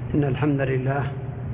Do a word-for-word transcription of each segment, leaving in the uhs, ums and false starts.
إن الحمد لله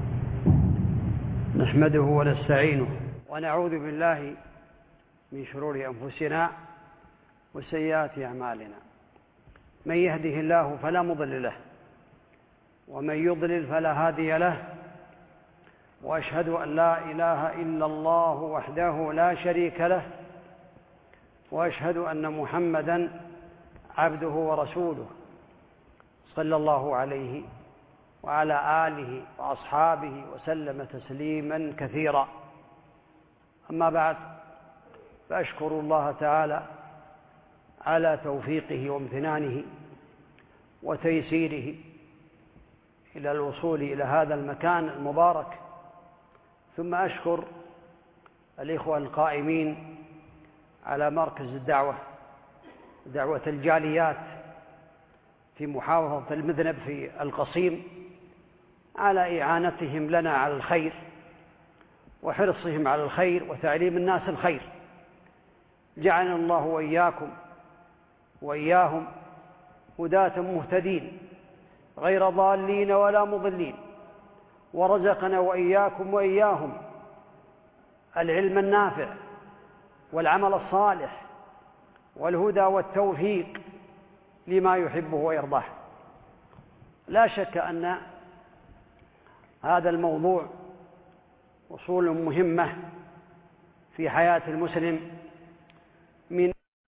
نحمده ونستعينه ونعوذ بالله من شرور أنفسنا وسيئات أعمالنا. من يهده الله فلا مضل له ومن يضلل فلا هادي له، وأشهد أن لا إله إلا الله وحده لا شريك له، وأشهد أن محمدًا عبده ورسوله صلى الله عليه وعلى آله وأصحابه وسلم تسليماً كثيرا. أما بعد، فأشكر الله تعالى على توفيقه وامتنانه وتيسيره إلى الوصول إلى هذا المكان المبارك، ثم أشكر الإخوة القائمين على مركز الدعوة دعوة الجاليات في محافظة المذنب في القصيم على إعانتهم لنا على الخير وحرصهم على الخير وتعليم الناس الخير. جعلنا الله وإياكم وإياهم هداة مهتدين غير ضالين ولا مضلين، ورزقنا وإياكم وإياهم العلم النافع والعمل الصالح والهدى والتوفيق لما يحبه ويرضاه. لا شك أن هذا الموضوع أصول مهمة في حياة المسلم، من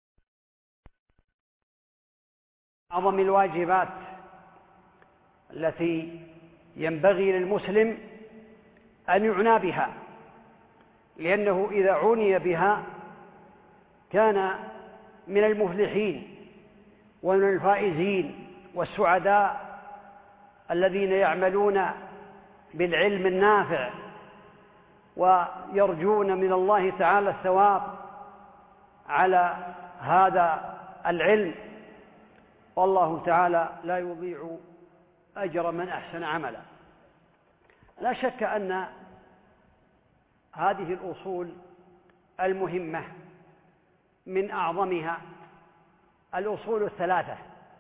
أعظم الواجبات التي ينبغي للمسلم أن يعنى بها، لأنه إذا عني بها كان من المفلحين ومن الفائزين والسعداء الذين يعملون بالعلم النافع ويرجون من الله تعالى الثواب على هذا العلم، والله تعالى لا يضيع أجر من أحسن عملا. لا شك أن هذه الأصول المهمة من أعظمها الأصول الثلاثة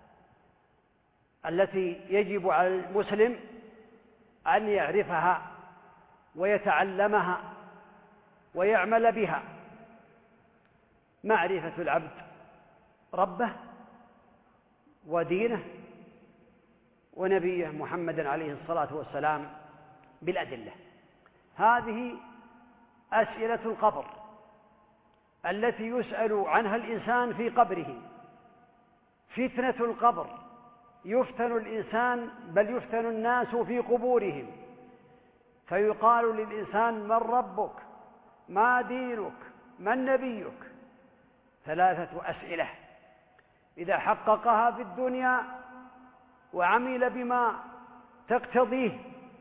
التي يجب على المسلم أن يعرفها ويتعلمها ويعمل بها: معرفة العبد ربه ودينه ونبيه محمد عليه الصلاة والسلام بالأدلة. هذه أسئلة القبر التي يسأل عنها الإنسان في قبره. فتنة القبر، يفتن الإنسان بل يفتن الناس في قبورهم، فيقال للإنسان: من ربك؟ ما دينك؟ من نبيك؟ ثلاثة أسئلة إذا حققها في الدنيا وعمل بما تقتضيه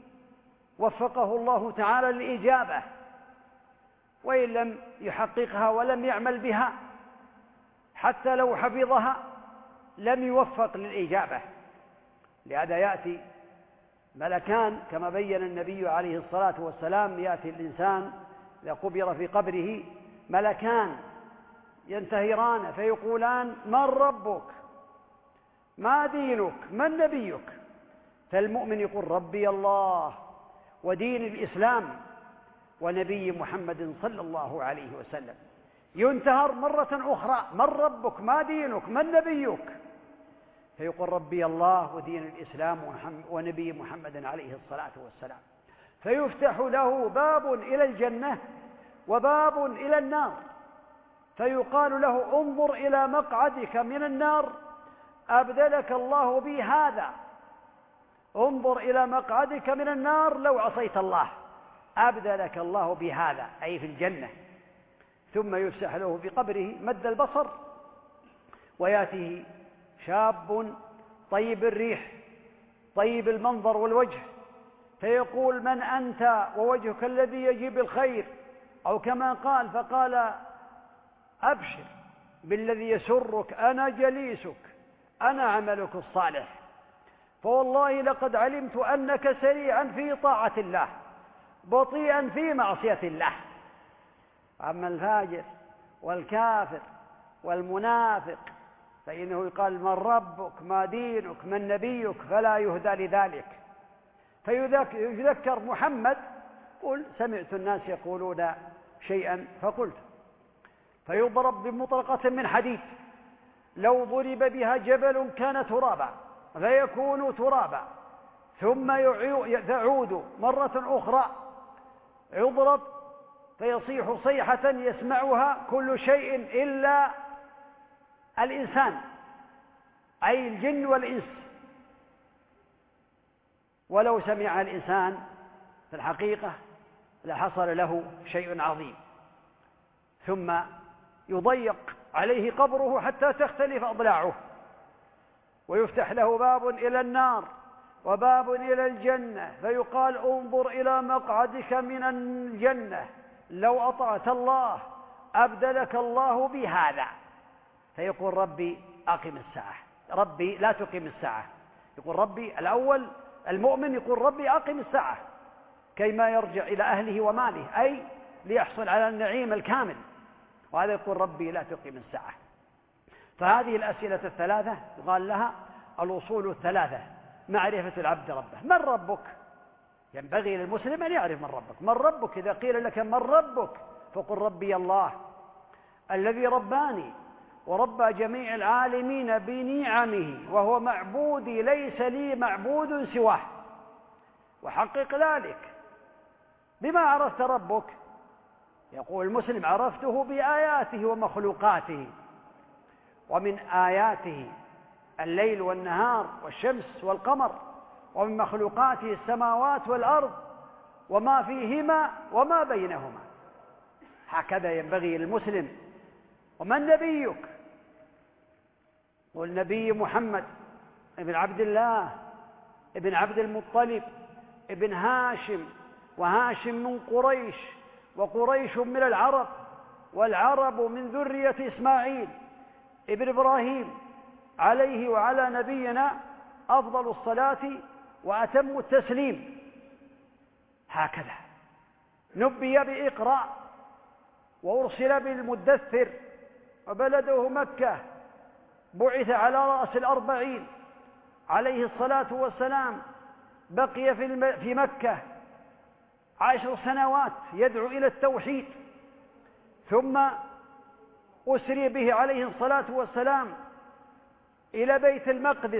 وفقه الله تعالى للإجابة، وإن لم يحققها ولم يعمل بها حتى لو حفظها لم يوفق للإجابة. لهذا يأتي ملكان كما بين النبي عليه الصلاة والسلام: يأتي الإنسان إذا قبر في قبره ملكان ينتهران فيقولان: من ربك؟ ما دينك؟ من نبيك؟ فالمؤمن يقول: ربي الله ودين الإسلام ونبي محمد صلى الله عليه وسلم. ينتهر مرة أخرى: من ربك؟ ما دينك؟ من نبيك؟ فيقول: ربي الله ودين الإسلام ونبي محمد عليه الصلاة والسلام. فيفتح له باب إلى الجنة وباب إلى النار، فيقال له: انظر إلى مقعدك من النار أبدلك الله به هذا، انظر إلى مقعدك من النار لو عصيت الله أبدلك الله بهذا، أي في الجنة. ثم يفسح له في قبره مد البصر ويأتيه شاب طيب الريح طيب المنظر والوجه، فيقول: من أنت ووجهك الذي يجيب الخير؟ أو كما قال فقال: أبشر بالذي يسرك، أنا جليسك، أنا عملك الصالح، فوالله لقد علمت أنك سريعا في طاعة الله بطيئا في معصية الله. أما الفاجر والكافر والمنافق فإنه يقال: من ربك؟ ما دينك؟ من نبيك؟ فلا يهدى لذلك. فيذكر محمد قل سمعت الناس يقولون شيئا فقلت، فيضرب بمطرقة من حديد لو ضرب بها جبل كان ترابا فيكون ترابا، ثم يعود مرة أخرى يضرب فيصيح صيحة يسمعها كل شيء إلا الإنسان أي الجن والإنس، ولو سمع الإنسان في الحقيقة لحصل له شيء عظيم. ثم يضيق عليه قبره حتى تختلف أضلاعه، ويفتح له باب إلى النار وباب إلى الجنة، فيقال انظر إلى مقعدك من الجنة لو أطعت الله أبدلك الله بهذا، فيقول ربي أقم الساعة، ربي لا تقيم الساعة. يقول ربي الأول المؤمن يقول ربي أقم الساعة كيما يرجع إلى أهله وماله، أي ليحصل على النعيم الكامل، وهذا يقول ربي لا تقيم الساعة. فهذه الأسئلة الثلاثة يقال لها الأصول الثلاثة: معرفة العبد ربه. من ربك؟ ينبغي للمسلم أن يعرف من ربك. من ربك؟ إذا قيل لك من ربك فقل ربي الله الذي رباني وربى جميع العالمين بنعمه وهو معبودي ليس لي معبود سواه. وحقق ذلك. بما عرفت ربك؟ يقول المسلم عرفته بآياته ومخلوقاته، ومن آياته الليل والنهار والشمس والقمر، ومن مخلوقاته السماوات والأرض وما فيهما وما بينهما. هكذا ينبغي للمسلم. ومن نبيك؟ والنبي محمد ابن عبد الله ابن عبد المطلب ابن هاشم، وهاشم من قريش، وقريش من العرب، والعرب من ذرية إسماعيل ابن إبراهيم عليه وعلى نبينا أفضل الصلاة وأتم التسليم. هكذا نبي بإقرأ وأرسل بالمدثر، وبلده مكة، بعث على رأس الأربعين عليه الصلاة والسلام، بقي في مكة عشر سنوات يدعو إلى التوحيد، ثم أسري به عليه الصلاة والسلام إلى بيت المقدس،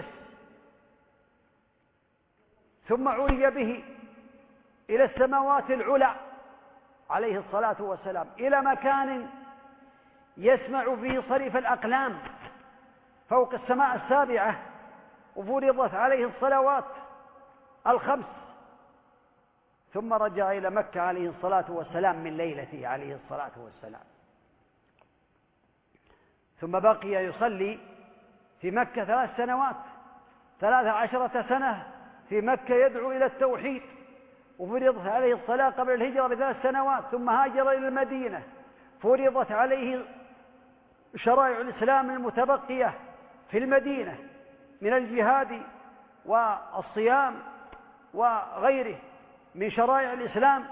ثم عري به إلى السماوات العلى عليه الصلاة والسلام، إلى مكان يسمع فيه صريف الأقلام فوق السماء السابعة، وفرضت عليه الصلوات الخمس، ثم رجع إلى مكة عليه الصلاة والسلام من ليلته عليه الصلاة والسلام، ثم بقي يصلي في مكة ثلاث سنوات ثلاث عشرة سنة في مكة يدعو إلى التوحيد، وفرضت عليه الصلاة قبل الهجرة بثلاث سنوات، ثم هاجر إلى المدينة، فرضت عليه شرائع الإسلام المتبقية في المدينة من الجهاد والصيام وغيره من شرائع الإسلام.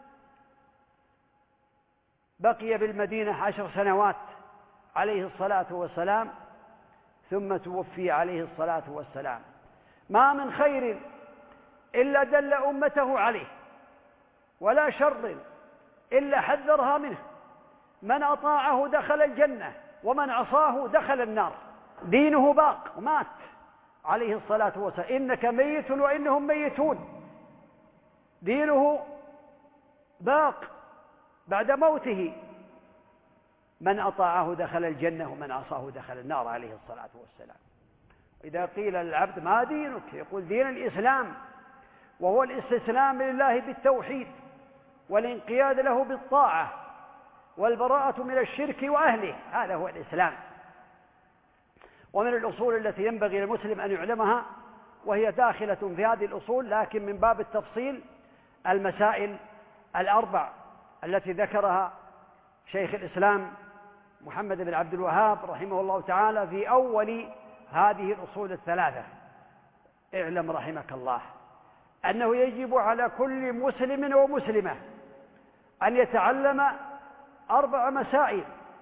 بقي بالمدينة عشر سنوات عليه الصلاة والسلام، ثم توفي عليه الصلاة والسلام. ما من خير إلا دل أمته عليه، ولا شر إلا حذرها منه. من أطاعه دخل الجنة، ومن عصاه دخل النار. دينه باق ومات عليه الصلاة والسلام. إنك ميت وإنهم ميتون. دينه باق بعد موته. من أطاعه دخل الجنة ومن عصاه دخل النار عليه الصلاة والسلام. إذا قيل للعبد ما دينك؟ يقول دين الإسلام، وهو الاستسلام لله بالتوحيد، والانقياد له بالطاعة، والبراءة من الشرك وأهله. هذا هو الإسلام. ومن الأصول التي ينبغي للمسلم أن يعلمها، وهي داخلة في هذه الأصول لكن من باب التفصيل، المسائل الأربع التي ذكرها شيخ الإسلام محمد بن عبد الوهاب رحمه الله تعالى في أول هذه الأصول الثلاثة. اعلم رحمك الله أنه يجب على كل مسلم ومسلمة أن يتعلم أربع مسائل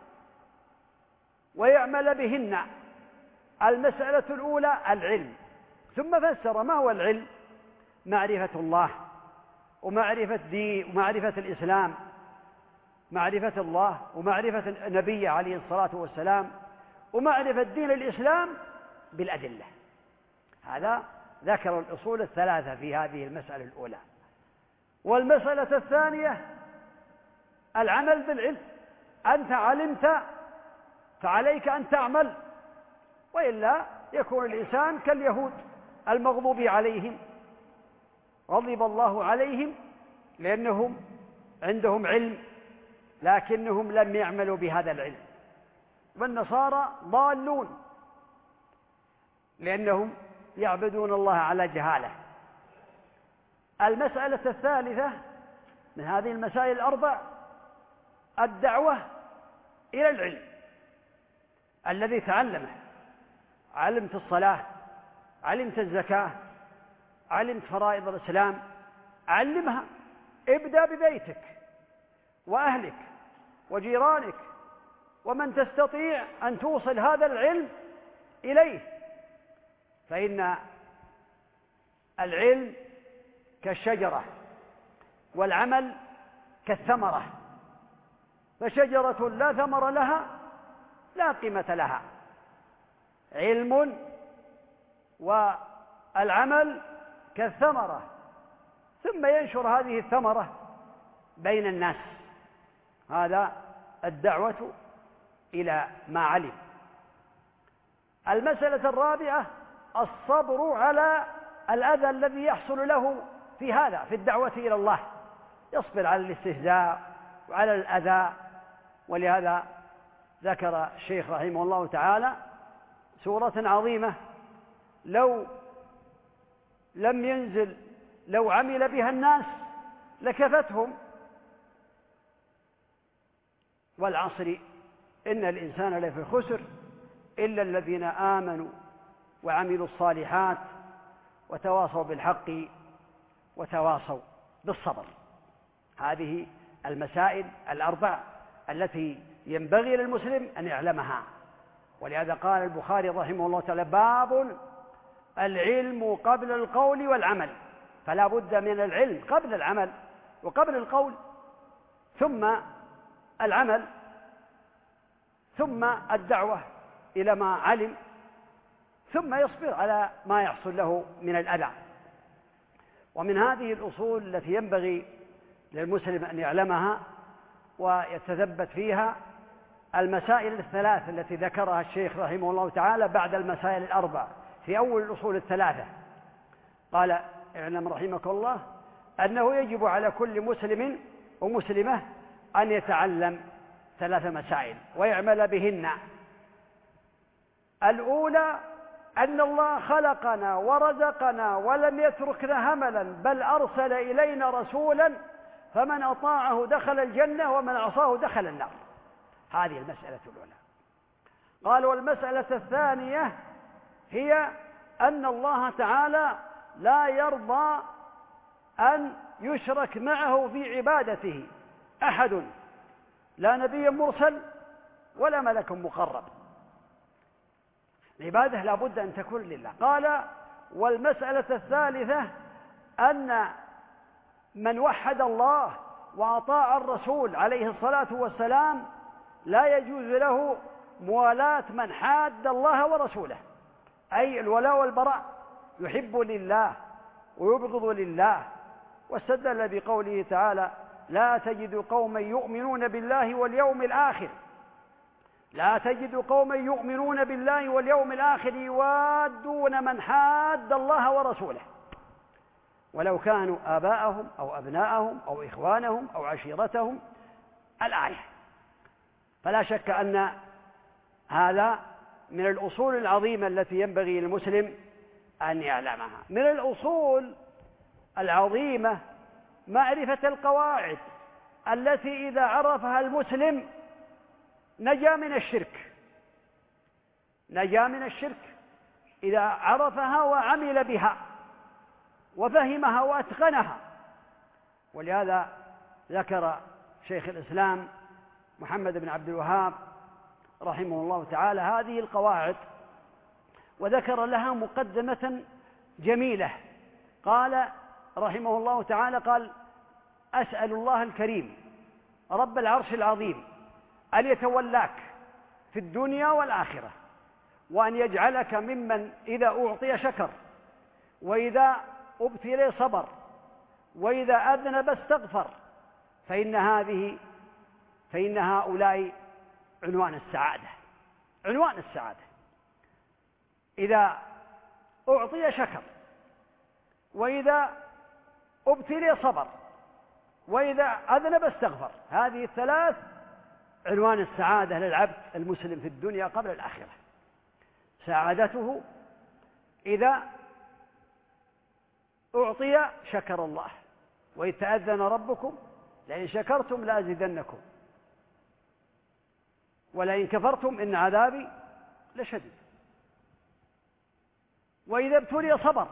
ويعمل بهن. المسألة الأولى العلم. ثم فسر ما هو العلم. معرفة الله ومعرفة دين ومعرفة الإسلام، معرفة الله ومعرفة النبي عليه الصلاة والسلام ومعرفة دين الإسلام بالأدلة. هذا ذكر الأصول الثلاثة في هذه المسألة الأولى. والمسألة الثانية العمل بالعلم. أنت علمت فعليك أن تعمل، وإلا يكون الإنسان كاليهود المغضوب عليهم، غضب الله عليهم لأنهم عندهم علم لكنهم لم يعملوا بهذا العلم. والنصارى ضالون لأنهم يعبدون الله على جهالة. المسألة الثالثة من هذه المسائل الأربع الدعوة إلى العلم الذي تعلمه. علمت الصلاة، علمت الزكاة، علمت فرائض الإسلام، علمها. ابدأ ببيتك وأهلك وجيرانك ومن تستطيع أن توصل هذا العلم إليه، فإن العلم كالشجرة والعمل كالثمرة، فشجرة لا ثمر لها لا قيمة لها. علم والعمل كالثمرة، ثم ينشر هذه الثمرة بين الناس. هذا الدعوة إلى ما علم. المسألة الرابعة الصبر على الأذى الذي يحصل له في هذا، في الدعوة إلى الله، يصبر على الاستهزاء وعلى الأذى. ولهذا ذكر الشيخ رحمه الله تعالى سورة عظيمة لو لم ينزل لو عمل بها الناس لكفتهم. والعصر إن الإنسان لفي خسر إلا الذين آمنوا وعملوا الصالحات وتواصوا بالحق وتواصوا بالصبر. هذه المسائل الأربع التي ينبغي للمسلم أن يعلمها. ولهذا قال البخاري رحمه الله تعالى باب العلم قبل القول والعمل. فلا بد من العلم قبل العمل وقبل القول، ثم العمل، ثم الدعوة إلى ما علم، ثم يصبر على ما يحصل له من الأذى. ومن هذه الأصول التي ينبغي للمسلم أن يعلمها ويتثبت فيها المسائل الثلاث التي ذكرها الشيخ رحمه الله تعالى بعد المسائل الأربع في أول الأصول الثلاثة. قال اعلم رحمك الله أنه يجب على كل مسلم ومسلمة أن يتعلم ثلاث مسائل ويعمل بهن. الأولى أن الله خلقنا ورزقنا ولم يتركنا هملا، بل أرسل إلينا رسولا فمن أطاعه دخل الجنة ومن عصاه دخل النار. هذه المسألة الأولى. قال والمسألة الثانية هي أن الله تعالى لا يرضى أن يشرك معه في عبادته أحد، لا نبي مرسل ولا ملك مقرب. العبادة لا بد أن تكون لله. قال والمسألة الثالثة أن من وحد الله وأطاع الرسول عليه الصلاة والسلام لا يجوز له موالاة من حاد الله ورسوله، أي الولاء والبراء، يحب لله ويبغض لله. واستدل بقوله تعالى لا تجد قوما يؤمنون بالله واليوم الآخر لا تجد قوما يؤمنون بالله واليوم الآخر يوادون من حاد الله ورسوله ولو كانوا آباءهم أو أبناءهم أو إخوانهم أو عشيرتهم. الآية. فلا شك أن هذا من الأصول العظيمة التي ينبغي للمسلم أن يعلمها. من الأصول العظيمة معرفة القواعد التي إذا عرفها المسلم نجا من الشرك نجا من الشرك إذا عرفها وعمل بها وفهمها وأتقنها. ولهذا ذكر شيخ الإسلام محمد بن عبد الوهاب رحمه الله تعالى هذه القواعد، وذكر لها مقدمة جميلة. قال رحمه الله تعالى قال: أسأل الله الكريم رب العرش العظيم أن يتولاك في الدنيا والآخرة، وأن يجعلك ممن إذا أعطي شكر، وإذا ابتلي صبر، وإذا أذنب استغفر، فإن هذه فإن هؤلاء عنوان السعادة. عنوان السعادة إذا أعطي شكر، وإذا ابتلي صبر، وإذا أذنب استغفر. هذه الثلاث عنوان السعادة للعبد المسلم في الدنيا قبل الآخرة. سعادته إذا أعطي شكر الله، وإذ تأذن ربكم لئن شكرتم لأزيدنكم ولئن كفرتم إن عذابي لشديد. وإذا ابتلي صبر،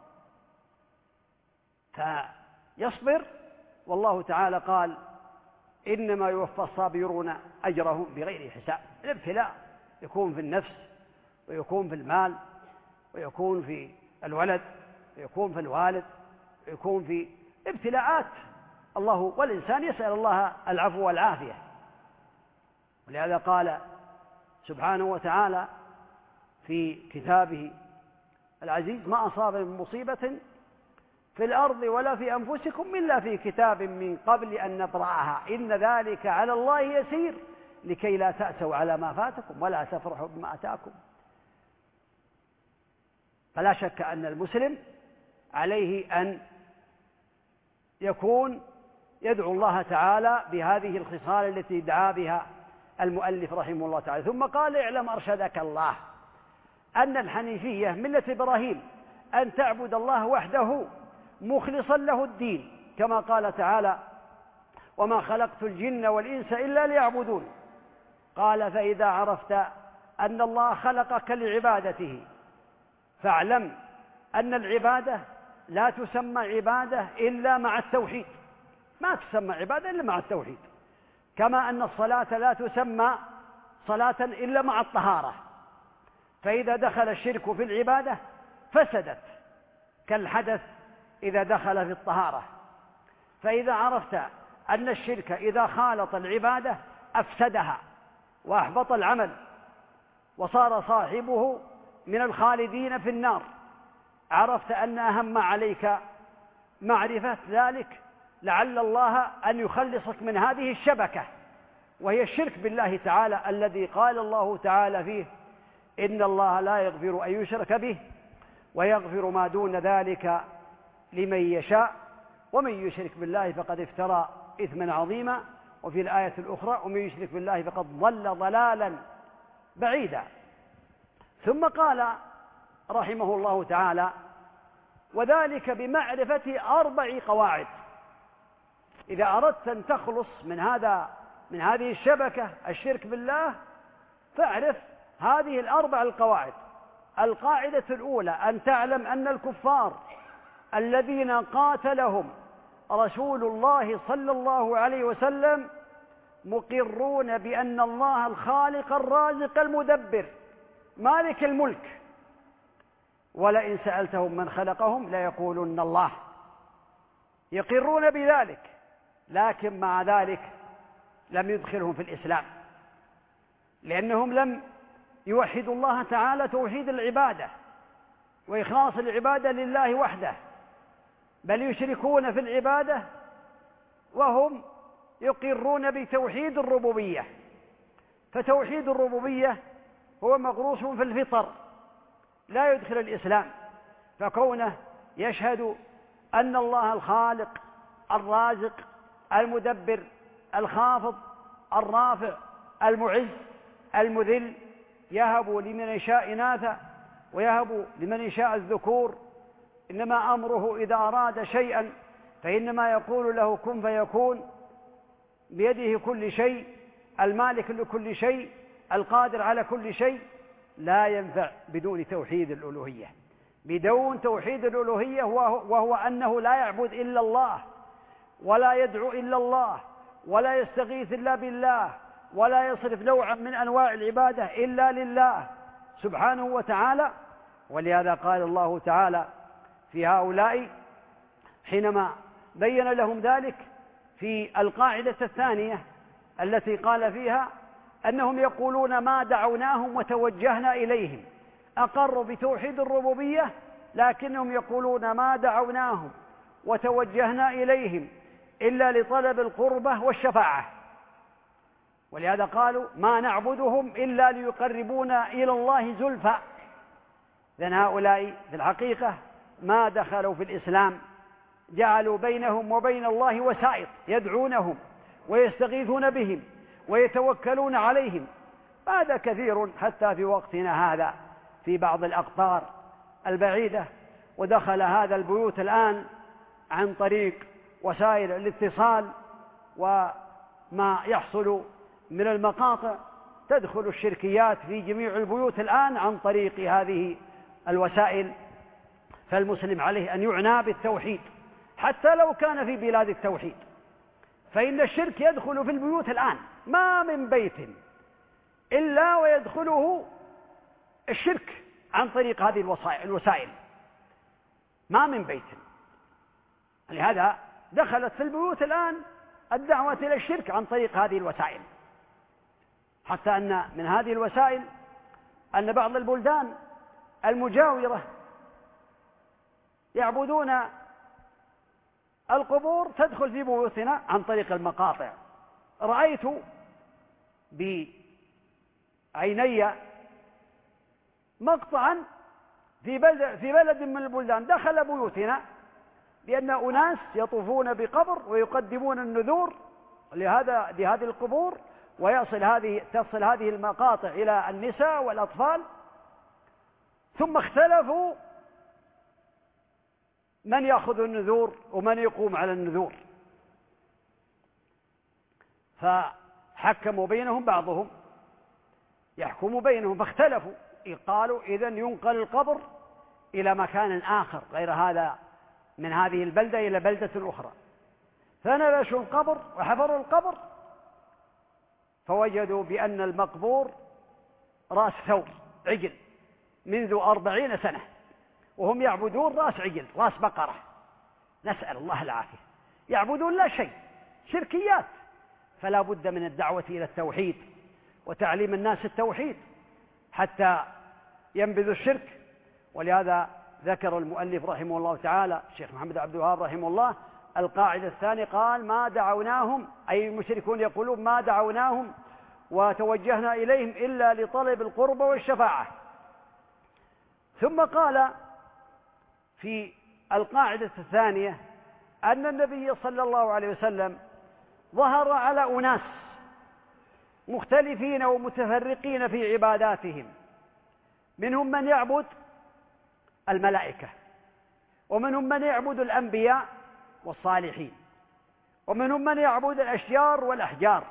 فيصبر، والله تعالى قال: إنما يوفى الصابرون أجرهم بغير حساب. الابتلاء يكون في النفس، ويكون في المال، ويكون في الولد، ويكون في الوالد، ويكون في ابتلاءات الله، والإنسان يسأل الله العفو والعافية. ولهذا قال سبحانه وتعالى في كتابه العزيز: ما أصاب من مصيبة في الأرض ولا في أنفسكم إلا في كتاب من قبل أن نبرأها إن ذلك على الله يسير لكي لا تأسوا على ما فاتكم ولا تفرحوا بما أتاكم. فلا شك أن المسلم عليه أن يكون يدعو الله تعالى بهذه الخصال التي دعا بها المؤلف رحمه الله تعالى. ثم قال: اعلم أرشدك الله أن الحنيفية ملة إبراهيم أن تعبد الله وحده مخلصا له الدين، كما قال تعالى: وما خلقت الجن والإنس إلا ليعبدون. قال: فإذا عرفت أن الله خلقك لعبادته فاعلم أن العبادة لا تسمى عبادة إلا مع التوحيد. ما تسمى عبادة إلا مع التوحيد، كما أن الصلاة لا تسمى صلاة إلا مع الطهارة. فإذا دخل الشرك في العبادة فسدت كالحدث إذا دخل في الطهارة. فإذا عرفت أن الشرك إذا خالط العبادة أفسدها وأحبط العمل، وصار صاحبه من الخالدين في النار، عرفت أن أهم ما عليك معرفة ذلك لعل الله أن يخلصك من هذه الشبكة، وهي الشرك بالله تعالى، الذي قال الله تعالى فيه: إن الله لا يغفر أن يشرك به ويغفر ما دون ذلك لمن يشاء ومن يشرك بالله فقد افترى إثما عظيما. وفي الآية الأخرى: ومن يشرك بالله فقد ضل ضلالا بعيدا. ثم قال رحمه الله تعالى: وذلك بمعرفة أربع قواعد. إذا أردت أن تخلص من هذا من هذه الشبكة الشرك بالله فاعرف هذه الأربع القواعد. القاعدة الأولى: أن تعلم أن الكفار الذين قاتلهم رسول الله صلى الله عليه وسلم مقرون بأن الله الخالق الرازق المدبر مالك الملك، ولئن سألتهم من خلقهم ليقولن الله. يقرون بذلك، لكن مع ذلك لم يدخلهم في الإسلام، لأنهم لم يوحدوا الله تعالى توحيد العبادة وإخلاص العبادة لله وحده، بل يشركون في العبادة وهم يقرون بتوحيد الربوبية. فتوحيد الربوبية هو مغروس في الفطر، لا يدخل الإسلام. فكونه يشهد أن الله الخالق الرازق المدبر الخافض الرافع المعز المذل، يهب لمن يشاء إناثا ويهب لمن يشاء الذكور، إنما أمره إذا أراد شيئا فإنما يقول له كن فيكون، بيده كل شيء، المالك لكل شيء، القادر على كل شيء. لا ينفع بدون توحيد الألوهية. بدون توحيد الألوهية وهو أنه لا يعبد إلا الله، ولا يدعو إلا الله، ولا يستغيث إلا بالله، ولا يصرف نوعا من أنواع العبادة إلا لله سبحانه وتعالى. ولهذا قال الله تعالى في هؤلاء: حينما بين لهم ذلك في القاعدة الثانية التي قال فيها أنهم يقولون ما دعوناهم وتوجهنا إليهم، أقروا بتوحيد الربوبية لكنهم يقولون ما دعوناهم وتوجهنا إليهم إلا لطلب القربة والشفاعة، ولهذا قالوا ما نعبدهم إلا ليقربونا إلى الله زلفى. لأن هؤلاء في الحقيقة ما دخلوا في الإسلام، جعلوا بينهم وبين الله وسائط يدعونهم ويستغيثون بهم ويتوكلون عليهم. هذا كثير حتى في وقتنا هذا في بعض الأقطار البعيدة، ودخل هذا البيوت الآن عن طريق وسائل الاتصال وما يحصل من المقاطع، تدخل الشركيات في جميع البيوت الآن عن طريق هذه الوسائل. فالمسلم عليه أن يعنى بالتوحيد حتى لو كان في بلاد التوحيد، فإن الشرك يدخل في البيوت الآن، ما من بيت إلا ويدخله الشرك عن طريق هذه الوسائل، ما من بيت. لهذا دخلت في البيوت الآن الدعوة إلى الشرك عن طريق هذه الوسائل، حتى أن من هذه الوسائل أن بعض البلدان المجاورة يعبدون القبور تدخل في بيوتنا عن طريق المقاطع. رأيت بعيني مقطعا في بلد, في بلد من البلدان دخل بيوتنا بأن أناس يطوفون بقبر ويقدمون النذور لهذا لهذه القبور، ويصل هذه تصل هذه المقاطع إلى النساء والأطفال، ثم اختلفوا من يأخذ النذور ومن يقوم على النذور، فحكموا بينهم، بعضهم يحكم بينهم فاختلفوا، قالوا إذن ينقل القبر إلى مكان آخر غير هذا من هذه البلدة إلى بلدة أخرى. فنبشوا القبر وحفروا القبر فوجدوا بأن المقبور رأس ثور عجل منذ أربعين سنة، وهم يعبدون رأس عجل رأس بقرة، نسأل الله العافية، يعبدون لا شيء، شركيات. فلا بد من الدعوة إلى التوحيد وتعليم الناس التوحيد حتى ينبذوا الشرك. ولهذا ذكر المؤلف رحمه الله تعالى الشيخ محمد عبد الوهاب رحمه الله القاعدة الثانية، قال ما دعوناهم، أي المشركون يقولون ما دعوناهم وتوجهنا إليهم إلا لطلب القربة والشفاعة. ثم قال في القاعدة الثانية أن النبي صلى الله عليه وسلم ظهر على أناس مختلفين ومتفرقين في عباداتهم، منهم من يعبد الملائكة، ومنهم من يعبد الأنبياء والصالحين، ومنهم من يعبد الأشجار والأحجار،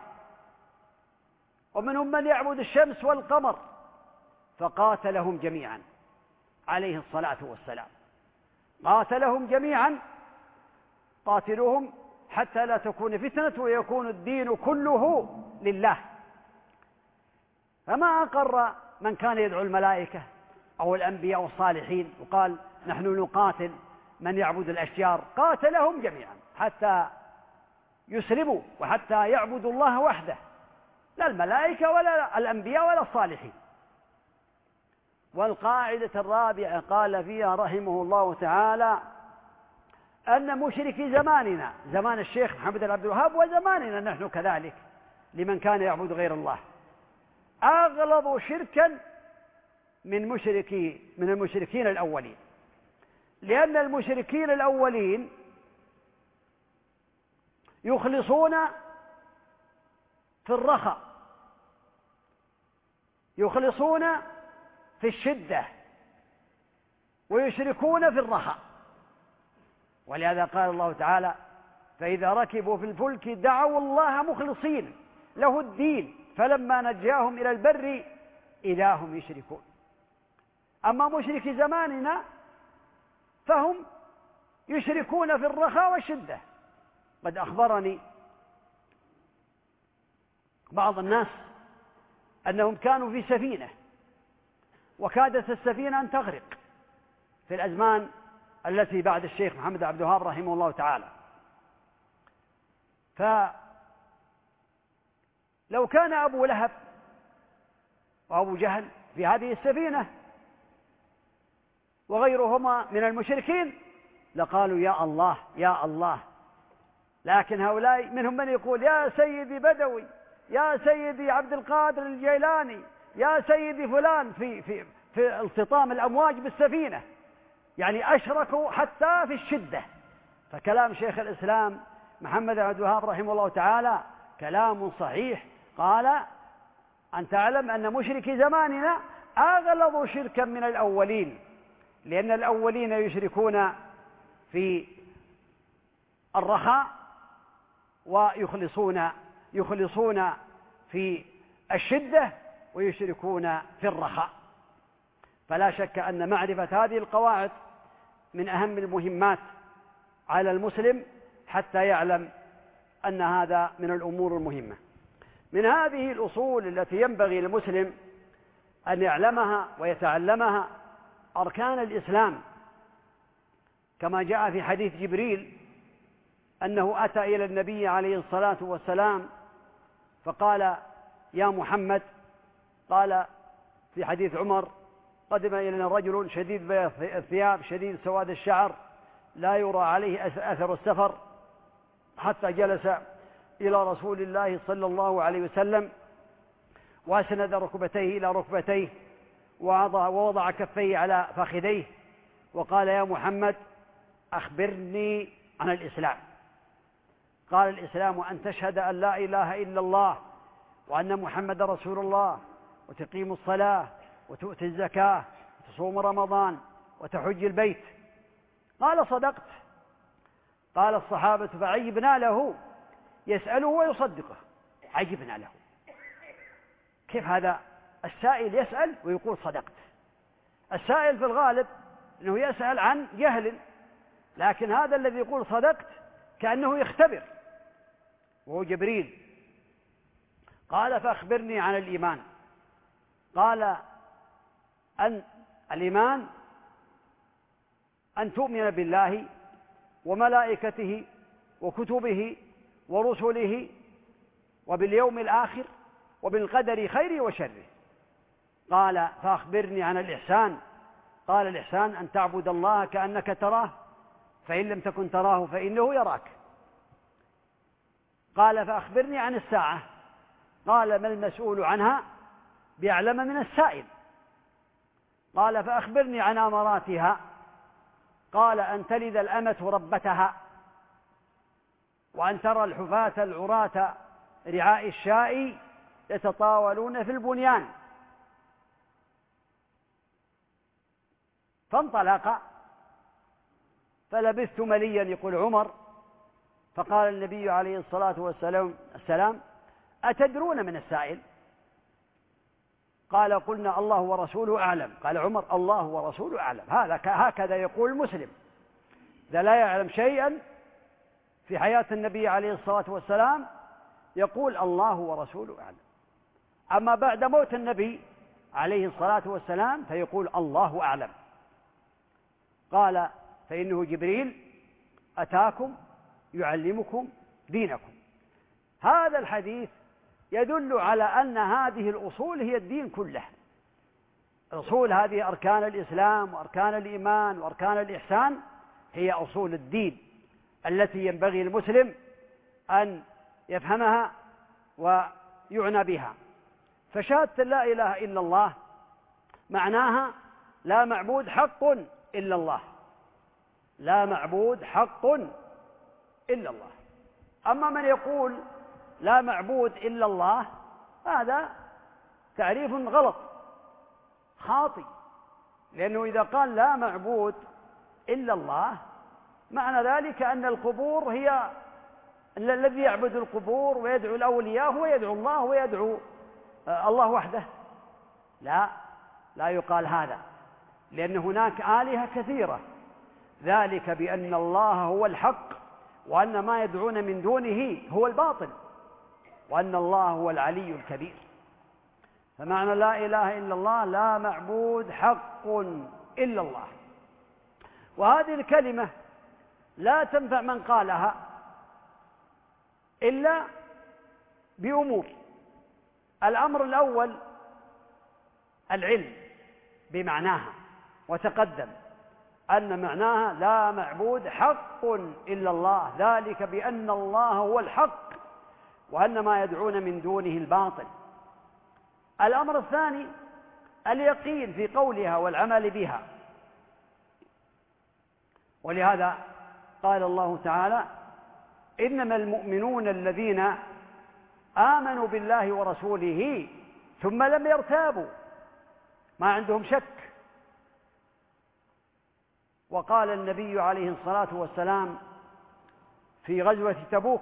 ومنهم من يعبد الشمس والقمر، فقاتلهم جميعا عليه الصلاة والسلام، قاتلهم جميعا، قاتلوهم حتى لا تكون فتنة ويكون الدين كله لله. فما أقر من كان يدعو الملائكة أو الأنبياء والصالحين وقال نحن نقاتل من يعبد الأشجار، قاتلهم جميعا حتى يسلموا وحتى يعبدوا الله وحده، لا الملائكة ولا الأنبياء ولا الصالحين. والقاعدة الرابعة قال فيها رحمه الله تعالى أن مشركي زماننا، زمان الشيخ محمد بن عبد الوهاب وزماننا نحن كذلك لمن كان يعبد غير الله، أغلظ شركا من مشركي من المشركين الأولين، لأن المشركين الأولين يخلصون في الرخاء، يخلصون في الشدة، ويشركون في الرخاء. ولهذا قال الله تعالى فإذا ركبوا في الفلك دعوا الله مخلصين له الدين فلما نجاهم إلى البر إذا هم يشركون. أما مشركي زماننا فهم يشركون في الرخاء والشدة. قد أخبرني بعض الناس أنهم كانوا في سفينة وكادت السفينة أن تغرق في الأزمان التي بعد الشيخ محمد عبد الوهاب رحمه الله تعالى. فلو كان أبو لهب وأبو جهل في هذه السفينة وغيرهما من المشركين لقالوا يا الله يا الله، لكن هؤلاء منهم من يقول يا سيدي بدوي، يا سيدي عبد القادر الجيلاني، يا سيدي فلان، في في في التطام الأمواج بالسفينة، يعني أشركوا حتى في الشدة. فكلام شيخ الإسلام محمد عبد الوهاب رحمه الله تعالى كلام صحيح. قال أن تعلم أن مشركي زماننا أغلظ شركا من الأولين، لأن الأولين يشركون في الرخاء ويخلصون يخلصون في الشدة ويشركون في الرخاء. فلا شك أن معرفة هذه القواعد من أهم المهمات على المسلم حتى يعلم أن هذا من الأمور المهمة. من هذه الأصول التي ينبغي للمسلم أن يعلمها ويتعلمها أركان الإسلام، كما جاء في حديث جبريل أنه أتى إلى النبي عليه الصلاة والسلام فقال يا محمد، قال في حديث عمر قدم إلينا رجل شديد بياض الثياب شديد سواد الشعر لا يرى عليه أثر السفر، حتى جلس إلى رسول الله صلى الله عليه وسلم وأسند ركبتيه إلى ركبتيه ووضع كفيه على فخذيه وقال يا محمد أخبرني عن الإسلام. قال الإسلام أن تشهد أن لا إله إلا الله وأن محمد رسول الله وتقيم الصلاة وتؤتي الزكاة وتصوم رمضان وتحج البيت. قال صدقت. قال الصحابة فعجبنا له يسأله ويصدقه. عجبنا له، كيف هذا السائل يسأل ويقول صدقت؟ السائل في الغالب أنه يسأل عن جهل، لكن هذا الذي يقول صدقت كأنه يختبر، وهو جبريل. قال فأخبرني عن الإيمان. قال أن الإيمان أن تؤمن بالله وملائكته وكتبه ورسله وباليوم الآخر وبالقدر خيره وشره. قال فأخبرني عن الإحسان. قال الإحسان أن تعبد الله كأنك تراه فإن لم تكن تراه فإنه يراك. قال فأخبرني عن الساعة. قال ما المسؤول عنها بأعلم من السائل. قال فأخبرني عن أماراتها. قال أن تلد الأمة ربتها وأن ترى الحفاة العراة رعاء الشاء يتطاولون في البنيان. فانطلق فلبثت مليا، يقول عمر، فقال النبي عليه الصلاة والسلام أتدرون من السائل؟ قال قلنا الله ورسوله أعلم. قال عمر الله ورسوله أعلم. هذا هكذا يقول المسلم إذا لا يعلم شيئا في حياة النبي عليه الصلاة والسلام يقول الله ورسوله أعلم. أما بعد موت النبي عليه الصلاة والسلام فيقول الله أعلم. قال فإنه جبريل أتاكم يعلمكم دينكم. هذا الحديث يدل على أن هذه الأصول هي الدين كله. أصول هذه أركان الإسلام وأركان الإيمان وأركان الإحسان هي أصول الدين التي ينبغي المسلم أن يفهمها ويعنى بها. فشهادة لا إله إلا الله معناها لا معبود حق إلا الله، لا معبود حق إلا الله. أما من يقول لا معبود إلا الله هذا تعريف غلط خاطئ، لأنه إذا قال لا معبود إلا الله معنى ذلك أن القبور هي الذي يعبد القبور ويدعو الأولياء هو يدعو الله ويدعو الله وحده. لا لا يقال هذا، لأن هناك آلهة كثيرة، ذلك بأن الله هو الحق وأن ما يدعون من دونه هو الباطل وأن الله هو العلي الكبير. فمعنى لا إله إلا الله لا معبود حق إلا الله. وهذه الكلمة لا تنفع من قالها إلا بأمور. الأمر الأول العلم بمعناها، وتقدم أن معناها لا معبود حق إلا الله، ذلك بأن الله هو الحق وأن ما يدعون من دونه الباطل. الأمر الثاني اليقين في قولها والعمل بها، ولهذا قال الله تعالى: إنما المؤمنون الذين آمنوا بالله ورسوله ثم لم يرتابوا، ما عندهم شك. وقال النبي عليه الصلاة والسلام في غزوة تبوك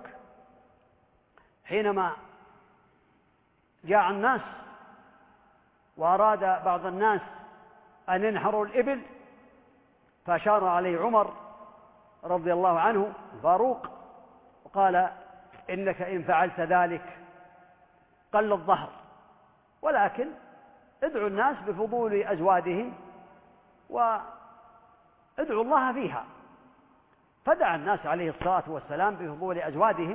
حينما جاء الناس وأراد بعض الناس أن ينحروا الإبل، فأشار عليه عمر رضي الله عنه الفاروق وقال: إنك إن فعلت ذلك قل الظهر، ولكن ادعوا الناس بفضول أزوادهم وادعوا الله فيها. فدعا الناس عليه الصلاة والسلام بفضول أزوادهم،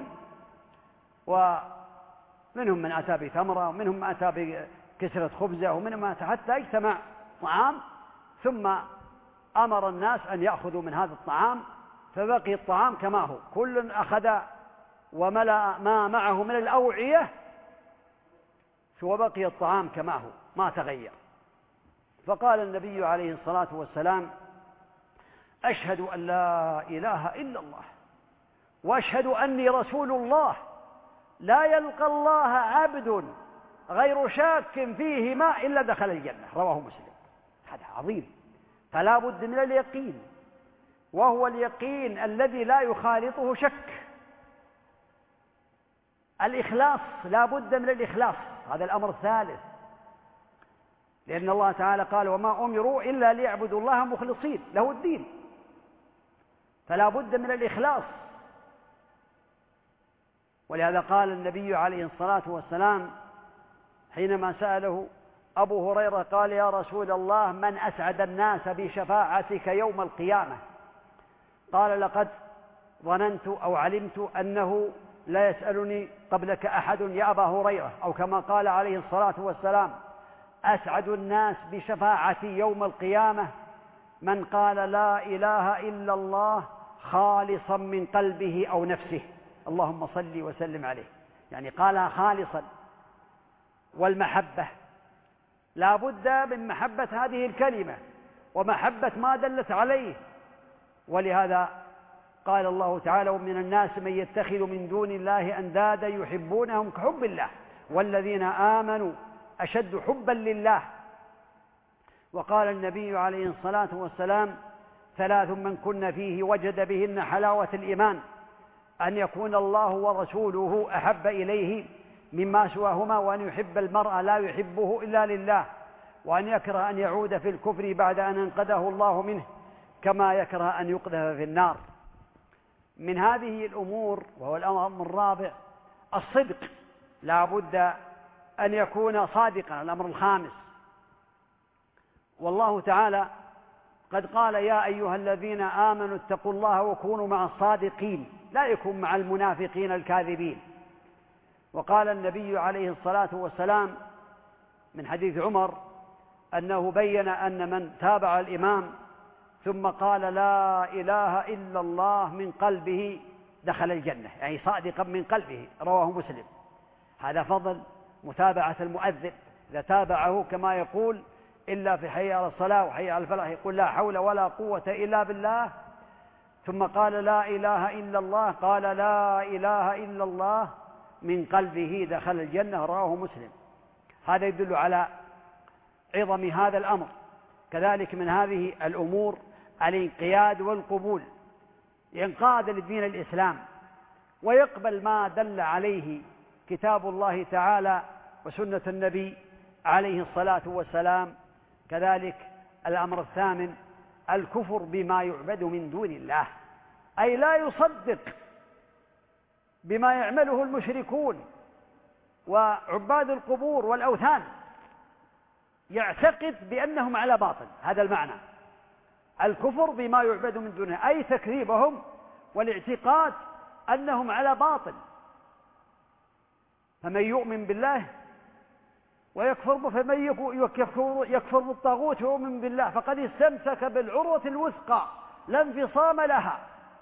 ومنهم من أتى بتمرة ومنهم من أتى بكسرة خبزة ومنهم من أتى حتى اجتمع طعام، ثم أمر الناس أن يأخذوا من هذا الطعام، فبقي الطعام كما هو، كل أخذ وملأ ما معه من الأوعية، وبقي الطعام كما هو ما تغير. فقال النبي عليه الصلاة والسلام: أشهد أن لا إله إلا الله وأشهد أني رسول الله، لا يلقى الله عبد غير شاك فيهما إلا دخل الجنة. رواه مسلم. هذا عظيم، فلا بد من اليقين، وهو اليقين الذي لا يخالطه شك. الإخلاص، لا بد من الإخلاص، هذا الأمر الثالث، لأن الله تعالى قال: وما أمروا إلا ليعبدوا الله مخلصين له الدين، فلا بد من الإخلاص. ولهذا قال النبي عليه الصلاة والسلام حينما سأله أبو هريرة قال: يا رسول الله، من أسعد الناس بشفاعتك يوم القيامة؟ قال: لقد ظننت أو علمت أنه لا يسألني قبلك أحد يا أبا هريرة، أو كما قال عليه الصلاة والسلام: أسعد الناس بشفاعتي يوم القيامة من قال لا إله إلا الله خالصا من قلبه أو نفسه، اللهم صل وسلم عليه. يعني قالها خالصا. والمحبة، لا بد من محبة هذه الكلمة ومحبة ما دلت عليه. ولهذا قال الله تعالى: ومن الناس من يتخذ من دون الله أندادا يحبونهم كحب الله والذين آمنوا أشد حبا لله. وقال النبي عليه الصلاة والسلام: ثلاث من كن فيه وجد بهن حلاوة الإيمان، أن يكون الله ورسوله أحب إليه مما سواهما، وأن يحب المرء لا يحبه إلا لله، وأن يكره أن يعود في الكفر بعد أن انقذه الله منه، كما يكره أن يقذف في النار. من هذه الأمور، وهو الأمر الرابع، الصدق، لا بد أن يكون صادقا. الأمر الخامس، والله تعالى قد قال: يا أيها الذين آمنوا اتقوا الله وكونوا مع الصادقين، لا يكون مع المنافقين الكاذبين. وقال النبي عليه الصلاة والسلام من حديث عمر أنه بين أن من تابع الإمام ثم قال لا إله إلا الله من قلبه دخل الجنة، يعني صادقا من قلبه. رواه مسلم. هذا فضل متابعة المؤذن، إذا تابعه كما يقول: إلا في حي على الصلاة وحي على الفلاح، يقول: لا حول ولا قوة إلا بالله، ثم قال لا إله إلا الله، قال لا إله إلا الله من قلبه دخل الجنة. رواه مسلم. هذا يدل على عظم هذا الأمر. كذلك من هذه الأمور الانقياد والقبول، ينقاد لدين الإسلام ويقبل ما دل عليه كتاب الله تعالى وسنة النبي عليه الصلاة والسلام. كذلك الأمر الثامن الكفر بما يعبد من دون الله، أي لا يصدق بما يعمله المشركون وعباد القبور والأوثان، يعتقد بأنهم على باطل. هذا المعنى. الكفر بما يعبد من دونه، أي تكذيبهم والاعتقاد أنهم على باطل. فمن يؤمن بالله ويكفر فمن يكفر, يكفر بالطاغوت ويؤمن بالله فقد استمسك بالعروة الوثقى لا انفصام لها.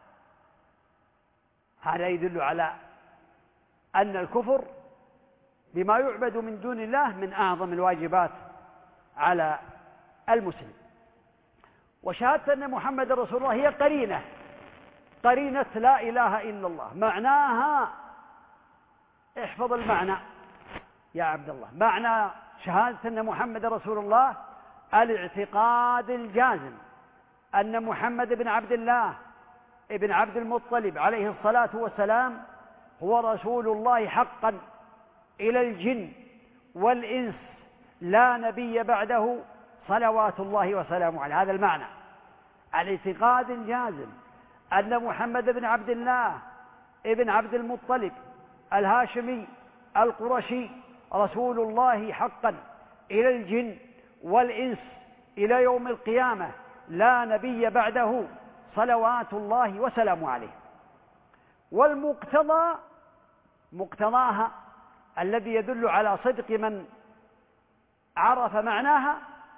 هذا يدل على أن الكفر بما يعبد من دون الله من أعظم الواجبات على المسلم. وشهادة أن محمد رسول الله هي قرينة قرينة لا إله إلا الله. معناها، احفظ المعنى يا عبد الله، معنى شهادة أن محمد رسول الله الاعتقاد الجازم أن محمد بن عبد الله ابن عبد المطلب عليه الصلاة والسلام هو رسول الله حقا إلى الجن والإنس لا نبي بعده صلوات الله وسلامه عليه. هذا المعنى، الاعتقاد الجازم أن محمد بن عبد الله ابن عبد المطلب الهاشمي القرشي رسول الله حقا إلى الجن والإنس إلى يوم القيامة لا نبي بعده صلوات الله وسلامه عليه. والمقتضى مقتضاها الذي يدل على صدق من عرف معناها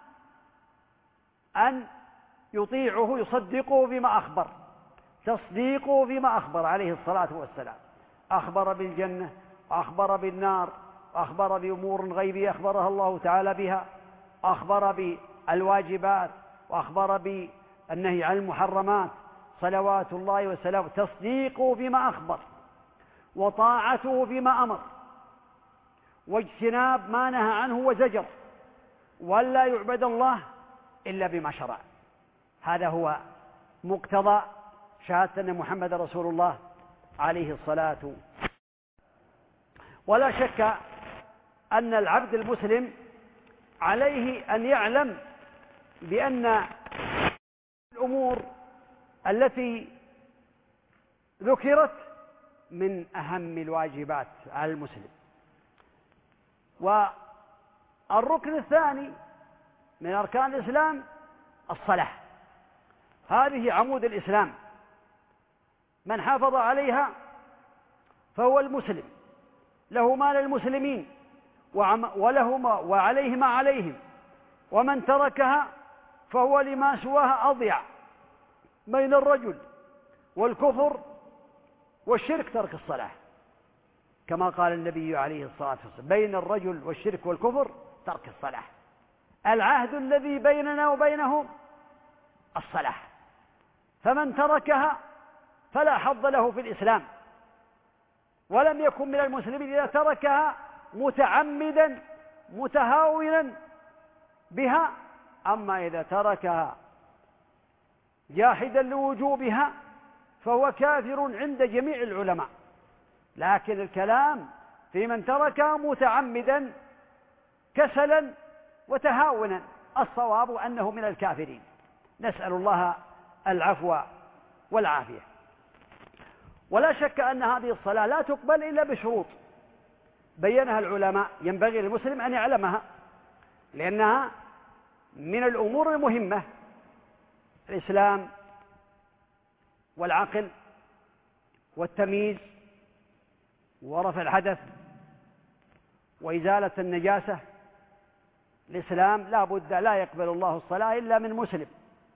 أن يطيعه يصدقه بما أخبر، تصديقه بما أخبر عليه الصلاة والسلام. أخبر بالجنة، أخبر بالنار، أخبر بأمور غيبية أخبرها الله تعالى بها، أخبر بالواجبات، وأخبر بالنهي عن المحرمات صلوات الله وسلامه. تصديقه بما أخبر وطاعته بما أمر واجتناب ما نهى عنه وزجر، ولا يعبد الله إلا بما شرع. هذا هو مقتضى شهادة أن محمد رسول الله عليه الصلاة. ولا شك أن العبد المسلم عليه أن يعلم بأن الأمور التي ذكرت من أهم الواجبات على المسلم. والركن الثاني من أركان الإسلام الصلاة، هذه عمود الإسلام، من حافظ عليها فهو المسلم، له ما للمسلمين وله ما وعليه ما عليهم، ومن تركها فهو لما سواها أضيع. بين الرجل والكفر والشرك ترك الصلاة، كما قال النبي عليه الصلاة والسلام: بين الرجل والشرك والكفر ترك الصلاة. العهد الذي بيننا وبينهم الصلاة، فمن تركها فلا حظ له في الإسلام، ولم يكن من المسلمين إذا تركها متعمدا متهاونا بها. أما إذا تركها جاحدا لوجوبها فهو كافر عند جميع العلماء. لكن الكلام في من تركها متعمدا كسلا وتهاونا، الصواب أنه من الكافرين. نسأل الله العفو والعافية. ولا شك أن هذه الصلاة لا تقبل إلا بشروط بينها العلماء، ينبغي للمسلم أن يعلمها، لأنها من الأمور المهمة: الإسلام والعقل والتمييز ورفع الحدث وإزالة النجاسة. الإسلام لا بد لا يقبل الله الصلاة إلا من مسلم،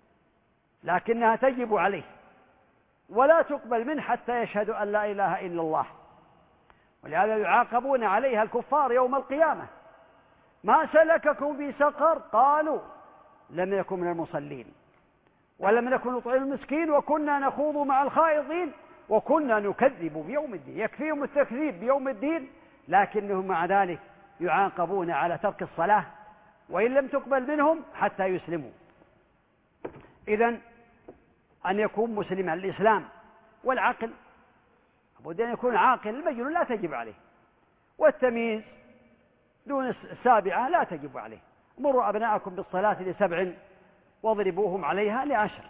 لكنها تجب عليه، ولا تقبل منه حتى يشهد أن لا إله إلا الله. ولهذا يعاقبون عليها الكفار يوم القيامة: ما سلككم في سقر؟ قالوا لم يكن من المصلين ولم نكن نطعم المسكين وكنا نخوض مع الخائضين وكنا نكذب بيوم الدين. يكفيهم التكذيب بيوم الدين، لكنهم مع ذلك يعاقبون على ترك الصلاة، وإن لم تقبل منهم حتى يسلموا. إذن أن يكون مسلما الإسلام والعقل، لابد أن يكون عاقل. المجنون لا تجب عليه، والتمييز دون السابعة لا تجب عليه. مروا أبناءكم بالصلاة لسبع واضربوهم عليها لعشر.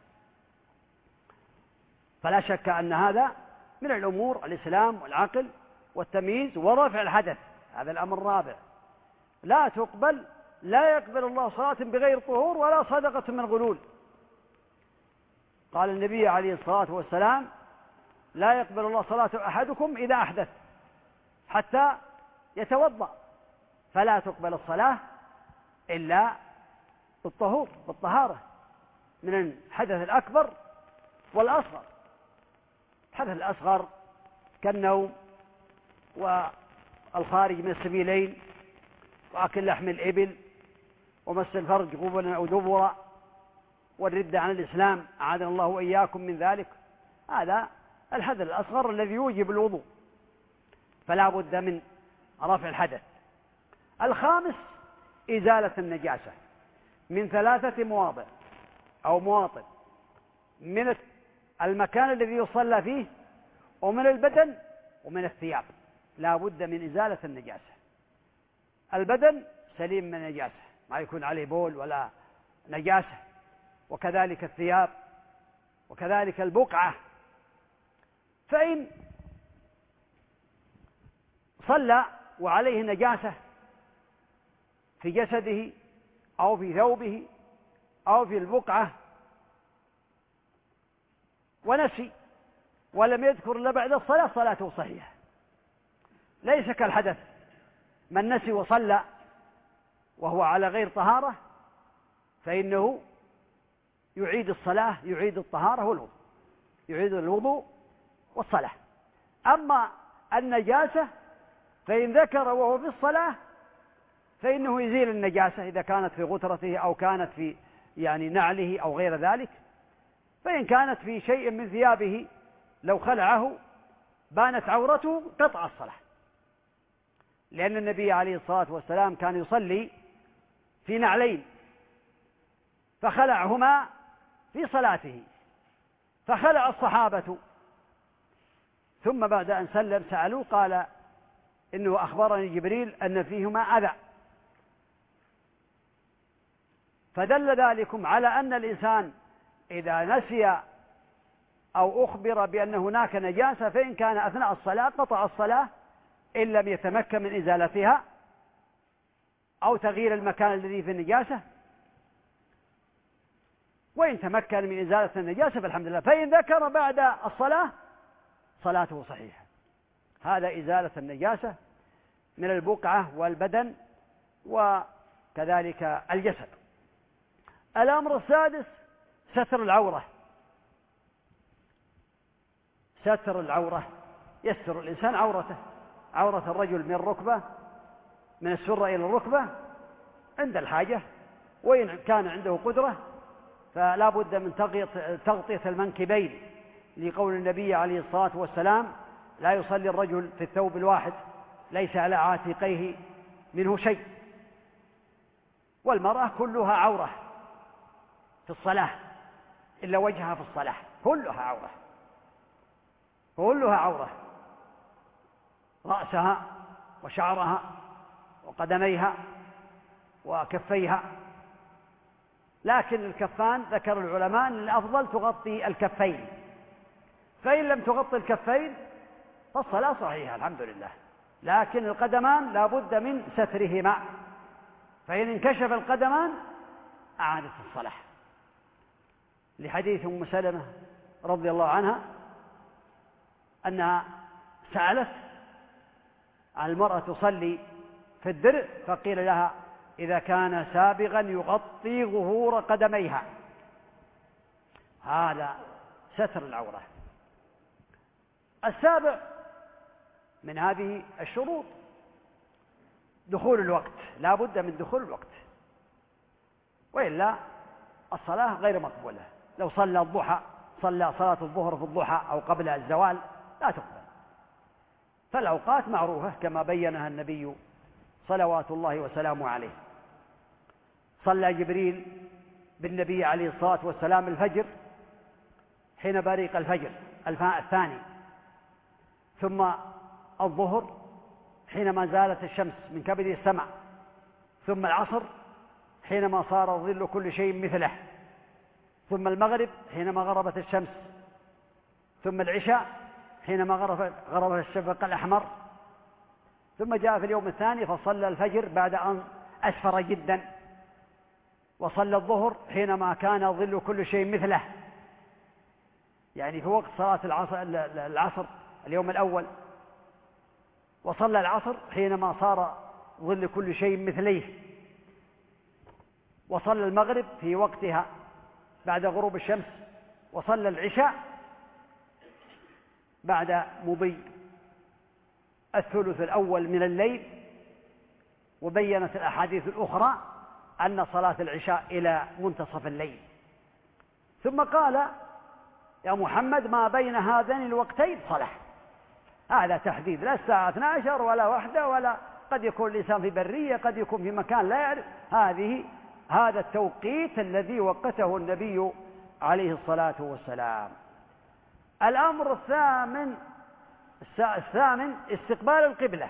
فلا شك أن هذا من الأمور: الإسلام والعقل والتمييز ورفع الحدث. هذا الأمر الرابع. لا تقبل لا يقبل الله صلاة بغير طهور ولا صدقة من غلول. قال النبي عليه الصلاة والسلام: لا يقبل الله صلاة أحدكم إذا أحدث حتى يتوضأ، فلا تقبل الصلاة إلا بالطهور بالطهارة من الحدث الأكبر والأصغر. الحدث الأصغر كالنوم والخارج من السبيلين وأكل لحم الإبل ومس الفرج قبلا أو دبرا والردة عن الإسلام، أعاذنا الله وإياكم من ذلك. هذا الحدث الأصغر الذي يوجب الوضوء، فلا بد من رفع الحدث. الخامس إزالة النجاسة من ثلاثة مواضع أو مواطن: من المكان الذي يصلى فيه، ومن البدن، ومن الثياب. لا بد من إزالة النجاسة. البدن سليم من النجاسة، ما يكون عليه بول ولا نجاسة، وكذلك الثياب، وكذلك البقعة. فإن صلى وعليه نجاسة في جسده أو في ثوبه أو في البقعة ونسي ولم يذكر إلا بعد الصلاة، صلاته صحيحة، ليس كالحدث. من نسي وصلى وهو على غير طهارة فإنه يعيد الصلاة، يعيد الطهارة والوضوء، يعيد الوضوء والصلاة. أما النجاسة فإن ذكر وهو في الصلاة فإنه يزيل النجاسة إذا كانت في غترته أو كانت في يعني نعله أو غير ذلك. فإن كانت في شيء من ثيابه لو خلعه بانت عورته قطع الصلاة، لأن النبي عليه الصلاة والسلام كان يصلي في نعلين فخلعهما في صلاته، فخلع الصحابة، ثم بعد أن سلم سألوه قال: إنه أخبرني جبريل أن فيهما أذى. فدل ذلكم على أن الإنسان إذا نسي أو أخبر بأن هناك نجاسة فإن كان أثناء الصلاة قطع الصلاة إن لم يتمكن من إزالتها أو تغيير المكان الذي في النجاسة، وإن تمكن من إزالة النجاسة فالحمد لله. فإن ذكر بعد الصلاة صلاته صحيحة. هذا إزالة النجاسة من البقعة والبدن وكذلك الجسد. الأمر السادس ستر العورة. ستر العورة، يستر الإنسان عورته، عورة الرجل من الركبة، من السرة إلى الركبة عند الحاجة، وإن كان عنده قدرة فلا بد من تغطية المنكبين، لقول النبي عليه الصلاة والسلام: لا يصلي الرجل في الثوب الواحد ليس على عاتقيه منه شيء. والمرأة كلها عورة في الصلاة إلا وجهها في الصلاة، كلها عورة، كلها عورة، رأسها وشعرها وقدميها وكفيها. لكن الكفان ذكر العلماء أن الأفضل تغطي الكفين، فإن لم تغطي الكفين فالصلاة صحيحة الحمد لله. لكن القدمان لا بد من سترهما، فإن انكشف القدمان أعادت الصلاة، لحديث أم سلمة رضي الله عنها أنها سألت عن المرأة تصلي في الدرع فقيل لها: إذا كان سابغا يغطي ظهور قدميها. هذا ستر العورة. السابع من هذه الشروط دخول الوقت، لا بد من دخول الوقت، وإلا الصلاة غير مقبولة. لو صلى الضحى، صلى صلاة الظهر في الضحى أو قبل الزوال لا تقبل. فالأوقات معروفة كما بينها النبي صلوات الله وسلامه عليه. صلى جبريل بالنبي عليه الصلاة والسلام الفجر حين بريق الفجر الثاني، ثم الظهر حينما زالت الشمس من كبد السماء، ثم العصر حينما صار ظل كل شيء مثله، ثم المغرب حينما غربت الشمس، ثم العشاء حينما غرب الشفق الأحمر، ثم جاء في اليوم الثاني فصلى الفجر بعد أن أسفر جدا، وصلى الظهر حينما كان ظل كل شيء مثله، يعني في وقت صلاة العصر, العصر اليوم الأول، وصلى العصر حينما صار ظل كل شيء مثليه، وصلى المغرب في وقتها بعد غروب الشمس، وصلى العشاء بعد مضي الثلث الأول من الليل. وبينت الأحاديث الأخرى أن صلاة العشاء إلى منتصف الليل. ثم قال: يا محمد ما بين هذين الوقتين صلاة. هذا تحديد، لا الساعة اثنتا عشرة ولا واحدة، ولا قد يكون الإنسان في برية، قد يكون في مكان لا يعرف. هذه هذا التوقيت الذي وقته النبي عليه الصلاة والسلام. الأمر الثامن الثامن استقبال القبلة.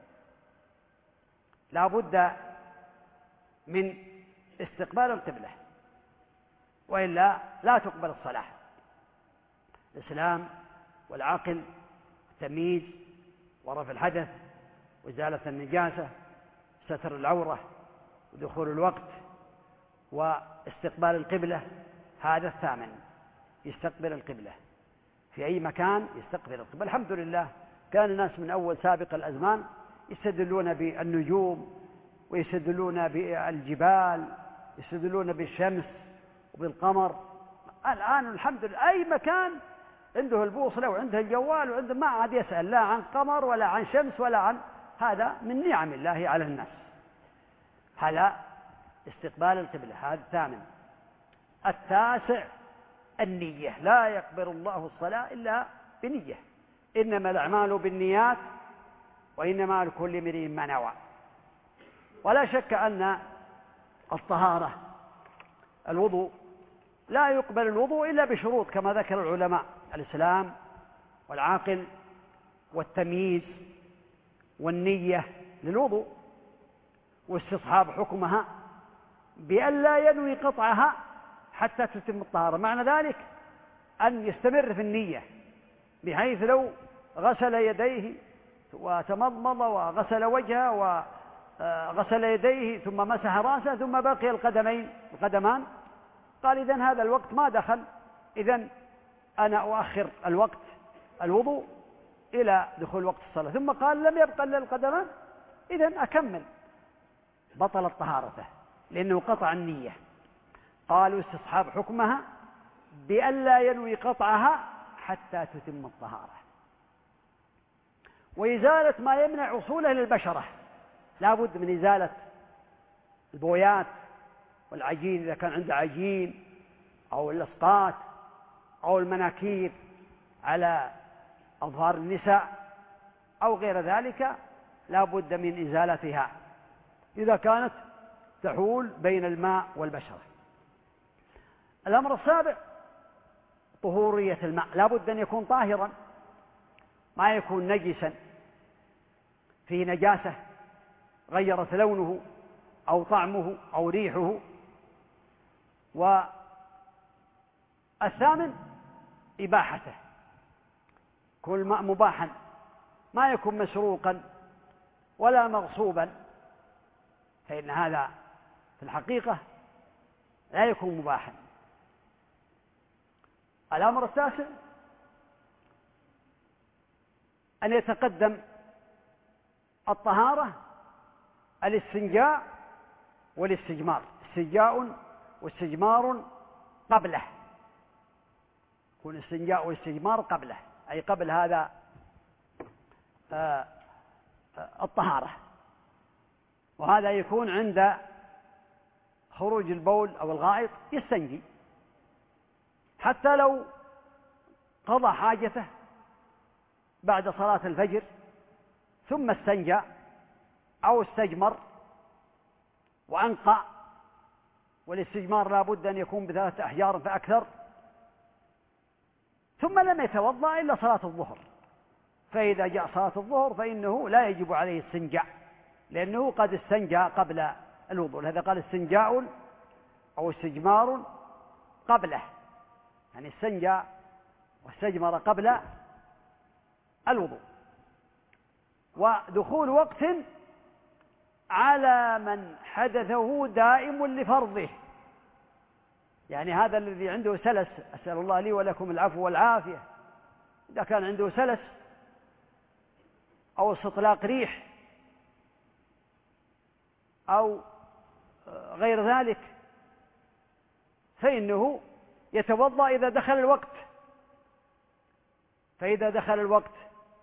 لا بد من استقبال القبلة، وإلا لا تقبل الصلاة. الإسلام والعقل، التمييز ورفع الحدث وإزالة النجاسة، ستر العورة ودخول الوقت واستقبال القبلة، هذا الثامن. يستقبل القبلة في أي مكان، يستقبل القبلة. الحمد لله كان الناس من أول سابق الأزمان يستدلون بالنجوم، ويستدلون بالجبال، يستدلون بالشمس وبالقمر. الآن الحمد لله أي مكان عنده البوصلة وعنده الجوال وعنده، ما عاد يسأل لا عن قمر ولا عن شمس ولا عن هذا، من نعم الله على الناس. هذا استقبال القبلة، هذا الثامن. التاسع النية. لا يقبل الله الصلاة إلا بنية. إنما الأعمال بالنيات وإنما لكل امرئ ما نوى. ولا شك أن الطهارة، الوضوء، لا يقبل الوضوء إلا بشروط كما ذكر العلماء: الإسلام والعاقل والتمييز والنية للوضوء، واستصحاب حكمها بأن لا ينوي قطعها حتى تتم الطهارة. معنى ذلك أن يستمر في النية، بحيث لو غسل يديه وتمضمض وغسل وجهه وغسل يديه ثم مسح رأسه ثم بقي القدمين القدمان، قال: إذن هذا الوقت ما دخل، إذن أنا أؤخر الوقت الوضوء إلى دخول وقت الصلاة. ثم قال: لم يبقى إلا القدمان، إذن أكمل. بطلت طهارته لأنه قطع النية. قالوا: استصحاب حكمها بأن لا ينوي قطعها حتى تتم الطهارة. وإزالة ما يمنع وصوله للبشرة، لا بد من إزالة البويات والعجين إذا كان عنده عجين، أو الأسقاط أو المناكير على أظهار النساء أو غير ذلك، لا بد من إزالتها إذا كانت تحول بين الماء والبشرة. الأمر السابع طهورية الماء. لا بد أن يكون طاهرا، ما يكون نجسا فيه نجاسة غيرت لونه أو طعمه أو ريحه. والثامن إباحته، كل ماء مباحا، ما يكون مسروقا ولا مغصوبا، فإن هذا في الحقيقة لا يكون مباحا. الأمر التاسع أن يتقدم الطهارة الاستنجاء والاستجمار. استنجاء واستجمار قبله، يكون الاستنجاء والاستجمار قبله، أي قبل هذا آه الطهارة. وهذا يكون عند خروج البول أو الغائط يستنجي، حتى لو قضى حاجته بعد صلاة الفجر ثم استنجى أو استجمر وأنقى. والاستجمار لا بد أن يكون بثلاثة أحجار فأكثر، ثم لم يتوضأ إلا صلاة الظهر. فإذا جاء صلاة الظهر فإنه لا يجب عليه استنجاء، لأنه قد استنجى قبل الوضوء. هذا قال استنجاء أو استجمار قبله، يعني استنجى واستجمر قبل الوضوء. ودخول وقت على من حدثه دائم لفرضه، يعني هذا الذي عنده سلس، أسأل الله لي ولكم العفو والعافية، إذا كان عنده سلس أو استطلاق ريح أو غير ذلك فإنه يتوضأ إذا دخل الوقت، فإذا دخل الوقت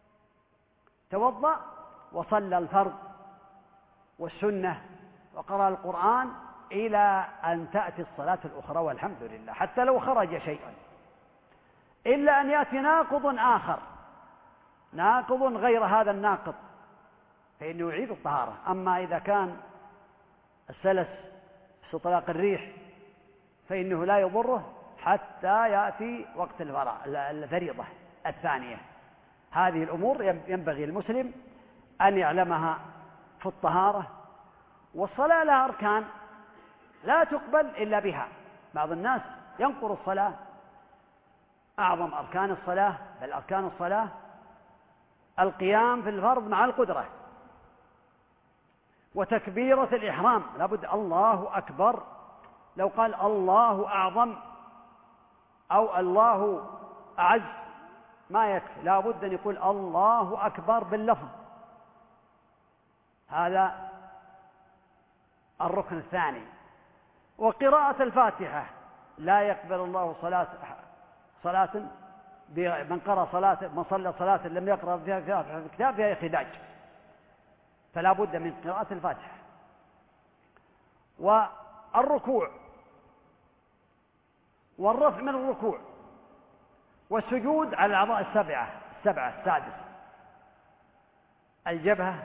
توضأ وصلى الفرض والسنة وقرأ القرآن إلى أن تأتي الصلاة الأخرى والحمد لله، حتى لو خرج شيئا، إلا أن يأتي ناقض آخر، ناقض غير هذا الناقض، فإنه يعيد الطهارة. أما إذا كان السلس استطلاق الريح فإنه لا يضره حتى يأتي وقت الفريضة الثانية. هذه الأمور ينبغي المسلم أن يعلمها في الطهارة. والصلاة لها أركان لا تقبل إلا بها. بعض الناس ينقر الصلاة، أعظم أركان الصلاة بل أركان الصلاة القيام في الفرض مع القدرة، وتكبيرة الإحرام لابد الله أكبر، لو قال الله أعظم أو الله أعز ما يكفي، لابد أن يقول الله أكبر باللفظ. هذا الركن الثاني. وقراءة الفاتحة، لا يقبل الله صلاة صلاة من قرأ صلاة من صلى صلاة لم يقرأ فيها في الكتاب فيها خداج، فلا بد من قراءة الفاتحة. والركوع والرفع من الركوع والسجود على الأعضاء السبعة السبعة السادس، الجبهة،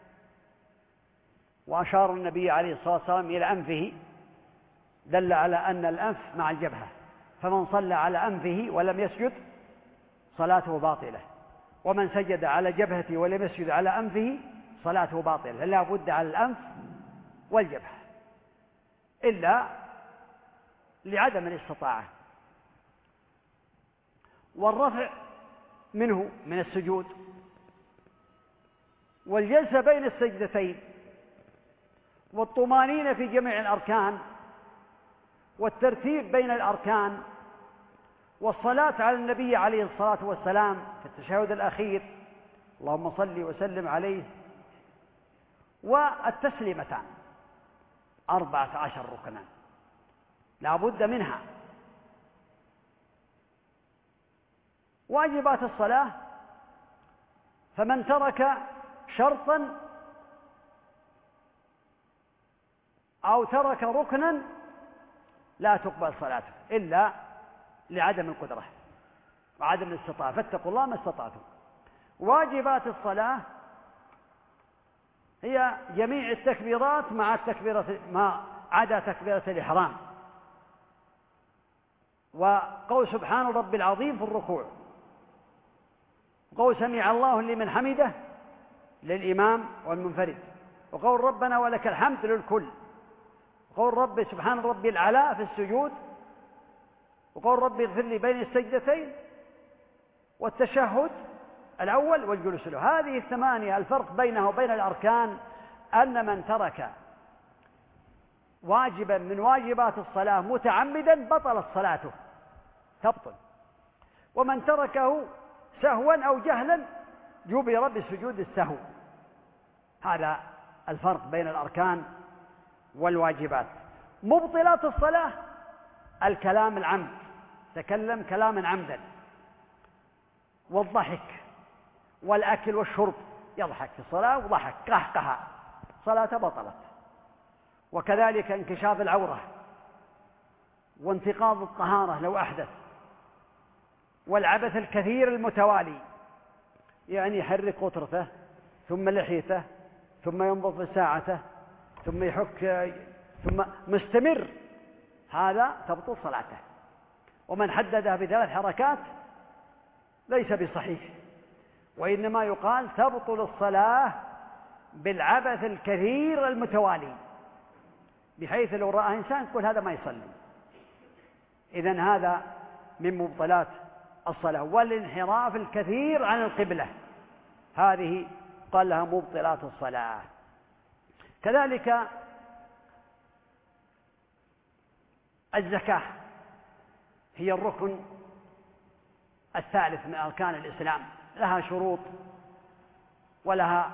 وأشار النبي عليه الصلاة والسلام إلى أنفه، دل على أن الأنف مع الجبهة، فمن صلى على أنفه ولم يسجد صلاته باطلة، ومن سجد على جبهته ولم يسجد على أنفه صلاته باطلة. لا بد على الأنف والجبهة إلا لعدم الاستطاعة. والرفع منه من السجود، والجلسة بين السجدتين، والطمانينة في جميع الأركان، والترتيب بين الأركان، والصلاة على النبي عليه الصلاة والسلام في التشهد الأخير اللهم صل وسلم عليه، والتسليمتان، أربعة عشر ركنا لا بد منها. واجبات الصلاة، فمن ترك شرطا أو ترك ركنا لا تقبل صلاته إلا لعدم القدرة وعدم الاستطاعة، فاتقوا الله ما استطعتم. واجبات الصلاة هي جميع التكبيرات مع التكبيرة ما عدا تكبيرة الإحرام، وقول سبحان رب العظيم في الركوع، وقول سمع الله لمن حمده للإمام والمنفرد، وقول ربنا ولك الحمد للكل، وقول رب سبحان ربي العلاء في السجود، وقول ربي اغفر لي بين السجدتين، والتشهد الأول والجلوس له. هذه الثمانية الفرق بينها وبين الأركان أن من ترك واجبا من واجبات الصلاة متعمدا بطلت صلاته تبطل، ومن تركه سهوا أو جهلا جبر بسجود السهو. هذا الفرق بين الأركان والواجبات. مبطلات الصلاة الكلام العمد، تكلم كلاما عمدا، والضحك والأكل والشرب، يضحك في الصلاة وضحك قهقه، صلاة بطلت. وكذلك انكشاف العورة، وانتقاض الطهارة لو أحدث، والعبث الكثير المتوالي، يعني يحرك قطرته ثم لحيته ثم ينظر في ساعته ثم يحك ثم مستمر، هذا تبطل صلاته. ومن حددها بثلاث حركات ليس بصحيح، وإنما يقال تبطل الصلاة بالعبث الكثير المتوالي، بحيث لو رأى إنسان يقول هذا ما يصلي. إذن هذا من مبطلات الصلاة. والانحراف الكثير عن القبلة، هذه قال لها مبطلات الصلاة. كذلك الزكاة هي الركن الثالث من أركان الإسلام، لها شروط ولها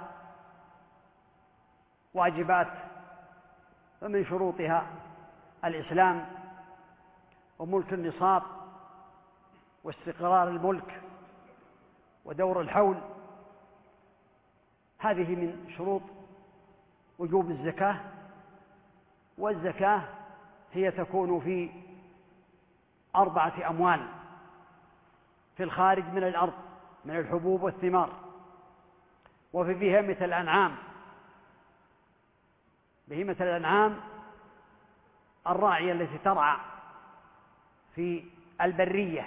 واجبات. فمن شروطها الإسلام وملك النصاب واستقرار الملك ودور الحول. هذه من شروط وجوب الزكاة. والزكاة هي تكون في أربعة أموال في الخارج من الأرض من الحبوب والثمار، وفي بهيمة الأنعام. بهيمة الأنعام الراعية التي ترعى في البرية.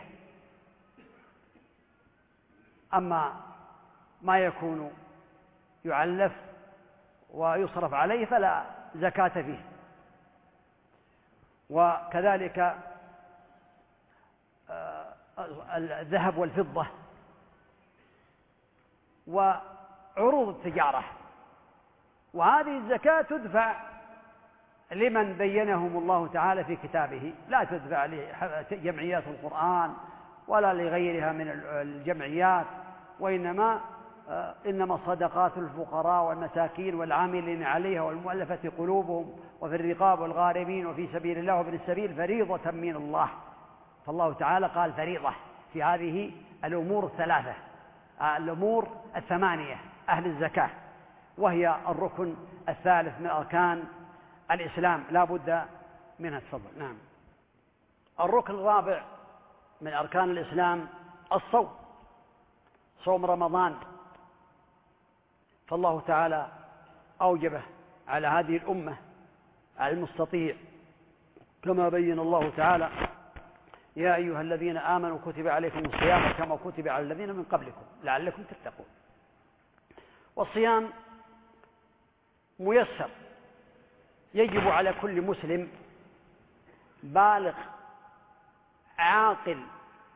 أما ما يكون يعلف ويصرف عليه فلا زكاة فيه. وكذلك الذهب والفضة وعروض التجارة. وهذه الزكاة تدفع لمن بينهم الله تعالى في كتابه، لا تدفع لجمعيات القرآن ولا لغيرها من الجمعيات، وإنما إنما الصدقات الفقراء والمساكين والعاملين عليها والمؤلفة قلوبهم وفي الرقاب والغارمين وفي سبيل الله وابن السبيل فريضة من الله. فالله تعالى قال فريضة في هذه الأمور الثلاثة، الأمور الثمانية أهل الزكاة، وهي الركن الثالث من أركان الإسلام لا بد منها. تفضل. نعم. الركن الرابع من أركان الإسلام الصوم، صوم رمضان. فالله تعالى أوجبه على هذه الأمة على المستطيع، كما بين الله تعالى: يا أيها الذين آمنوا كتب عليكم الصيام كما كتب على الذين من قبلكم لعلكم تتقون. والصيام ميسر، يجب على كل مسلم بالغ عاقل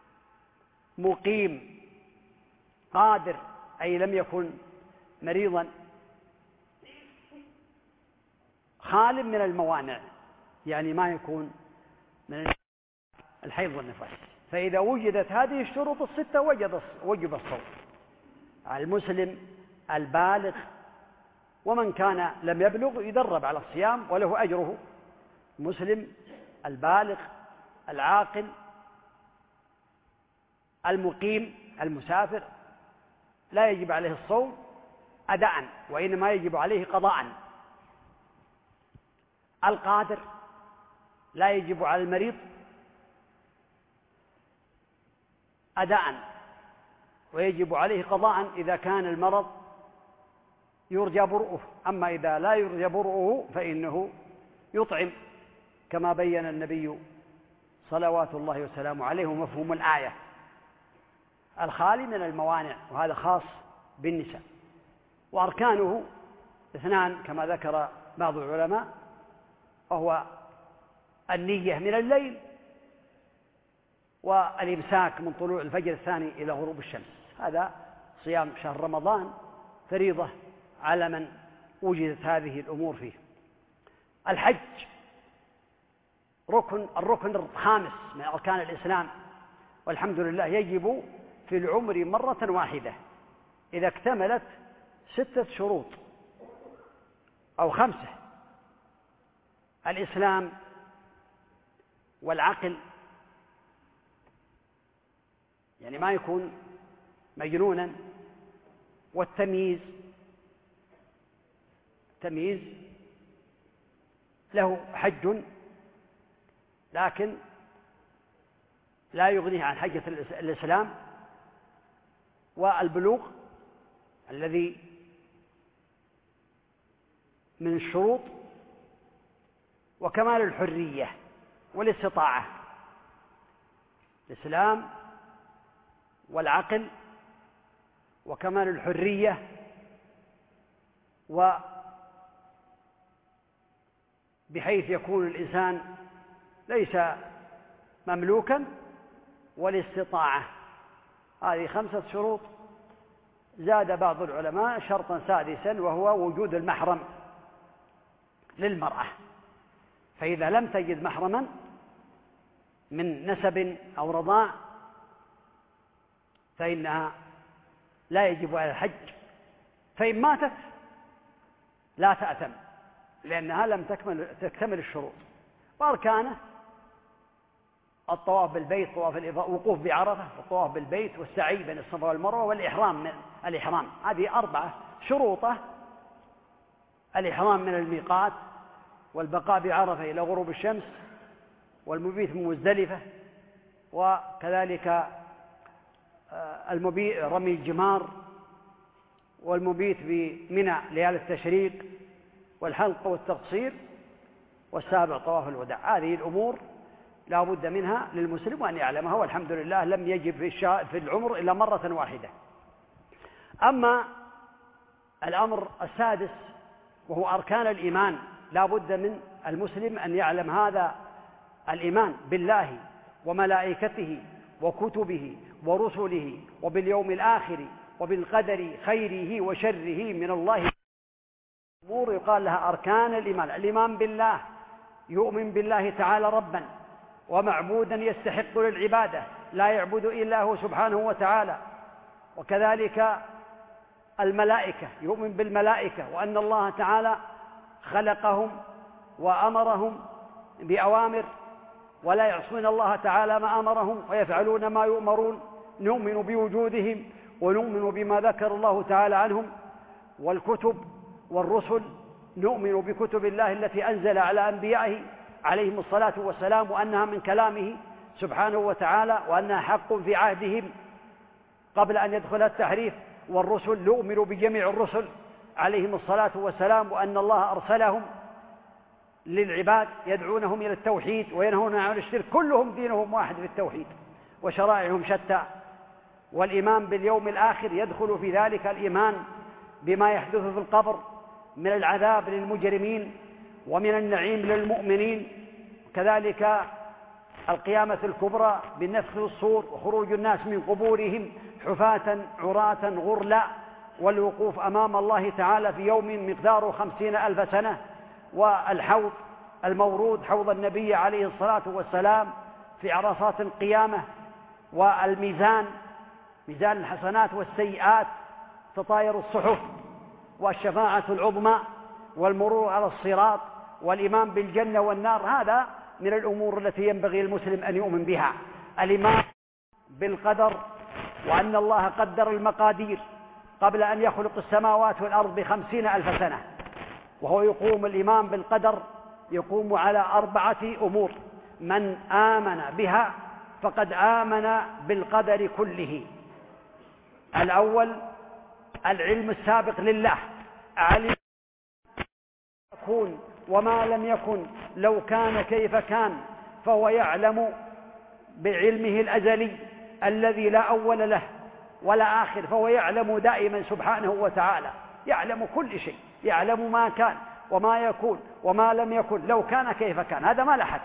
مقيم قادر، أي لم يكن مريضا خال من الموانع، يعني ما يكون من الحيض والنفاس. فإذا وجدت هذه الشروط الستة وجب الصوم على المسلم البالغ، ومن كان لم يبلغ يدرب على الصيام وله أجره. المسلم البالغ العاقل المقيم المسافر لا يجب عليه الصوم أداء، وإنما يجب عليه قضاء. القادر لا يجب على المريض أداء، ويجب عليه قضاء إذا كان المرض يرجى برؤه. أما إذا لا يرجى برؤه فإنه يطعم، كما بين النبي صلوات الله وسلامه عليه مفهوم الآية: الخالي من الموانع، وهذا خاص بالنساء. وأركانه اثنان كما ذكر بعض العلماء، وهو النية من الليل، والإمساك من طلوع الفجر الثاني إلى غروب الشمس. هذا صيام شهر رمضان فريضة على من وجدت هذه الأمور فيه. الحج ركن الركن الخامس من أركان الإسلام، والحمد لله يجب في العمر مرة واحدة إذا اكتملت ستة شروط أو خمسة: الإسلام والعقل، يعني ما يكون مجنونا، والتمييز، تمييز له حج لكن لا يغنيه عن حجة الإسلام، والبلوغ الذي من الشروط، وكمال الحرية والاستطاعة. الإسلام والعقل وكمال الحرية، وبحيث يكون الإنسان ليس مملوكا، والاستطاعة. هذه خمسة شروط. زاد بعض العلماء شرطا سادسا وهو وجود المحرم للمرأة، فإذا لم تجد محرما من نسب أو رضاع فإنها لا يجب على الحج، فإن ماتت لا تأثم لأنها لم تكمل تكتمل الشروط. وأركانه الطواف بالبيت، طواف الوقوف بعرفة، والطواف بالبيت، والسعي بين الصفا والمروة، والإحرام من الإحرام. هذه أربعة شروطه: الإحرام من الميقات، والبقاء بعرفة إلى غروب الشمس، والمبيت من مزدلفة، وكذلك المبيت رمي الجمار، والمبيت بمنى ليالي التشريق، والحلق والتقصير، والسابع طواف الوداع. هذه الأمور لا بد منها للمسلم أن يعلمها، والحمد لله لم يجب في العمر إلا مرة واحدة. أما الأمر السادس وهو أركان الإيمان، لا بد من المسلم أن يعلم هذا الإيمان بالله وملائكته وكتبه ورسله وباليوم الآخر وبالقدر خيره وشره من الله. أمور يقال لها أركان الإيمان: الإيمان بالله، يؤمن بالله تعالى ربا ومعبودا يستحق للعبادة لا يعبد إلا هو سبحانه وتعالى. وكذلك الملائكة، يؤمن بالملائكة وأن الله تعالى خلقهم وأمرهم بأوامر ولا يعصون الله تعالى ما أمرهم ويفعلون ما يؤمرون. نؤمن بوجودهم ونؤمن بما ذكر الله تعالى عنهم. والكتب والرسل، نؤمن بكتب الله التي أنزل على أنبيائه عليهم الصلاة والسلام، وأنها من كلامه سبحانه وتعالى، وأنها حق في عهدهم قبل أن يدخل التحريف. والرسل نؤمن بجميع الرسل عليهم الصلاة والسلام، وأن الله أرسلهم للعباد يدعونهم إلى التوحيد وينهون عن الشرك، كلهم دينهم واحد في التوحيد وشرائعهم شتى. والإيمان باليوم الآخر يدخل في ذلك الإيمان بما يحدث في القبر من العذاب للمجرمين ومن النعيم للمؤمنين، وكذلك القيامة الكبرى بالنفخ الصور وخروج الناس من قبورهم حفاة عراة غرلا، والوقوف أمام الله تعالى في يوم مقداره خمسين ألف سنة، والحوض المورود حوض النبي عليه الصلاة والسلام في عرصات القيامة، والميزان ميزان الحسنات والسيئات، تطاير الصحف، والشفاعة العظمى، والمرور على الصراط، والإيمان بالجنة والنار. هذا من الأمور التي ينبغي المسلم أن يؤمن بها. الإيمان بالقدر، وأن الله قدر المقادير قبل أن يخلق السماوات والأرض بخمسين ألف سنة. وهو يقوم الإيمان بالقدر يقوم على أربعة أمور: من آمن بها فقد آمن بالقدر كله. الأول العلم السابق لله، علم يكون وما لم يكن، لو كان كيف كان، فهو يعلم بعلمه الأزلي الذي لا أول له ولا آخر، فهو يعلم دائما سبحانه وتعالى، يعلم كل شيء، يعلم ما كان وما يكون وما لم يكن، لو كان كيف كان، هذا ما لحد.